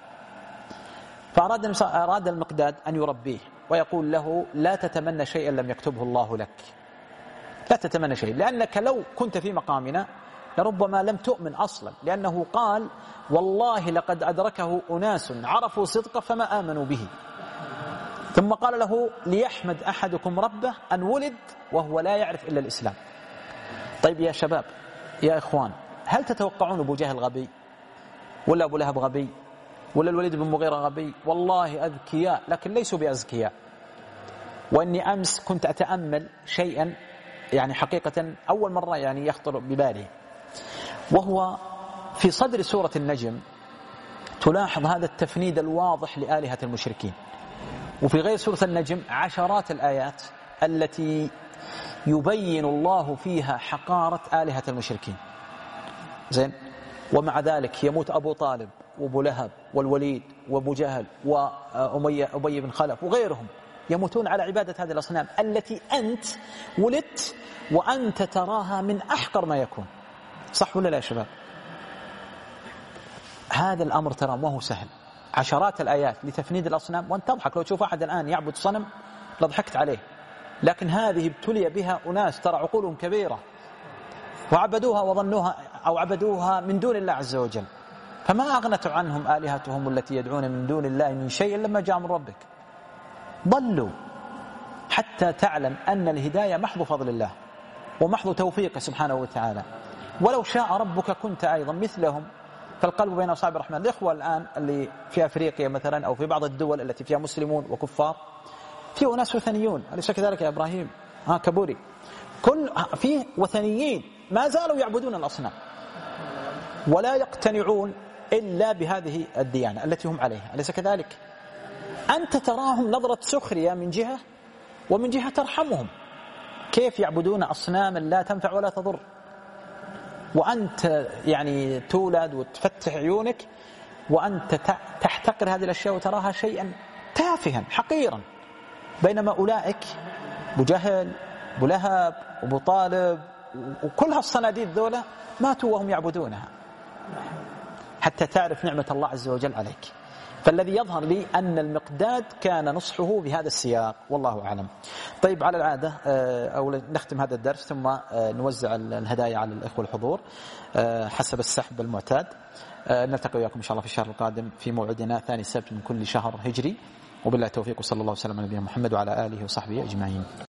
فأراد المقداد أن يربيه ويقول له: لا تتمنى شيئا لم يكتبه الله لك، لا تتمنى شيء، لأنك لو كنت في مقامنا لربما لم تؤمن أصلا، لأنه قال: والله لقد أدركه أناس عرفوا صدقه فما آمنوا به. ثم قال له: ليحمد أحدكم ربه أن ولد وهو لا يعرف إلا الإسلام. طيب يا شباب يا إخوان، هل تتوقعون أبو جهل غبي، ولا أبو لهب غبي، ولا الوليد بن مغيرة غبي؟ والله أذكياء لكن ليسوا بأذكياء. وإني أمس كنت أتأمل شيئا يعني حقيقة أول مرة يعني يخطر ببالي، وهو في صدر سورة النجم تلاحظ هذا التفنيد الواضح لآلهة المشركين، وفي غير سورة النجم عشرات الآيات التي يبين الله فيها حقارة آلهة المشركين. زين، ومع ذلك يموت أبو طالب وأبو لهب والوليد وأبو جهل وأبي بن خلف وغيرهم يموتون على عبادة هذه الأصنام التي أنت ولدت وأنت تراها من أحقر ما يكون. صح ولا لا يا شباب؟ هذا الأمر ترى ما هو سهل، عشرات الآيات لتفنيد الأصنام، وأنت تضحك لو تشوف أحد الآن يعبد صنم لضحكت عليه، لكن هذه ابتلي بها أناس ترى عقولهم كبيرة وعبدوها وظنوها أو عبدوها من دون الله عز وجل، فما أغنت عنهم آلهتهم التي يدعون من دون الله من شيء لما جاء من ربك. ضلوا حتى تعلم أن الهداية محض فضل الله ومحض توفيقه سبحانه وتعالى، ولو شاء ربك كنت أيضا مثلهم. فالقلب بين أصابع الرحمن. الإخوة الآن اللي في أفريقيا مثلا أو في بعض الدول التي فيها مسلمون وكفار، في ناس وثنيون، أليس كذلك يا إبراهيم كبوري؟ فيه وثنيين ما زالوا يعبدون الأصنام ولا يقتنعون إلا بهذه الديانة التي هم عليها، أليس كذلك؟ أنت تراهم نظرة سخرية من جهة، ومن جهة ترحمهم، كيف يعبدون أصناما لا تنفع ولا تضر، وأنت يعني تولد وتفتح عيونك وأنت تحتقر هذه الأشياء وتراها شيئا تافها حقيرا، بينما أولئك أبو جهل أبو لهب أبو طالب وكل هالصناديد ذولا ماتوا وهم يعبدونها، حتى تعرف نعمة الله عز وجل عليك. فالذي يظهر لي أن المقداد كان نصحه بهذا السياق، والله أعلم. طيب على العادة أو نختم هذا الدرس ثم نوزع الهدايا على الإخوة الحضور حسب السحب المعتاد. نلتقي وياكم إن شاء الله في الشهر القادم في موعدنا ثاني سبت من كل شهر هجري، وبالله التوفيق، وصلى الله وسلم على نبينا محمد وعلى آله وصحبه أجمعين.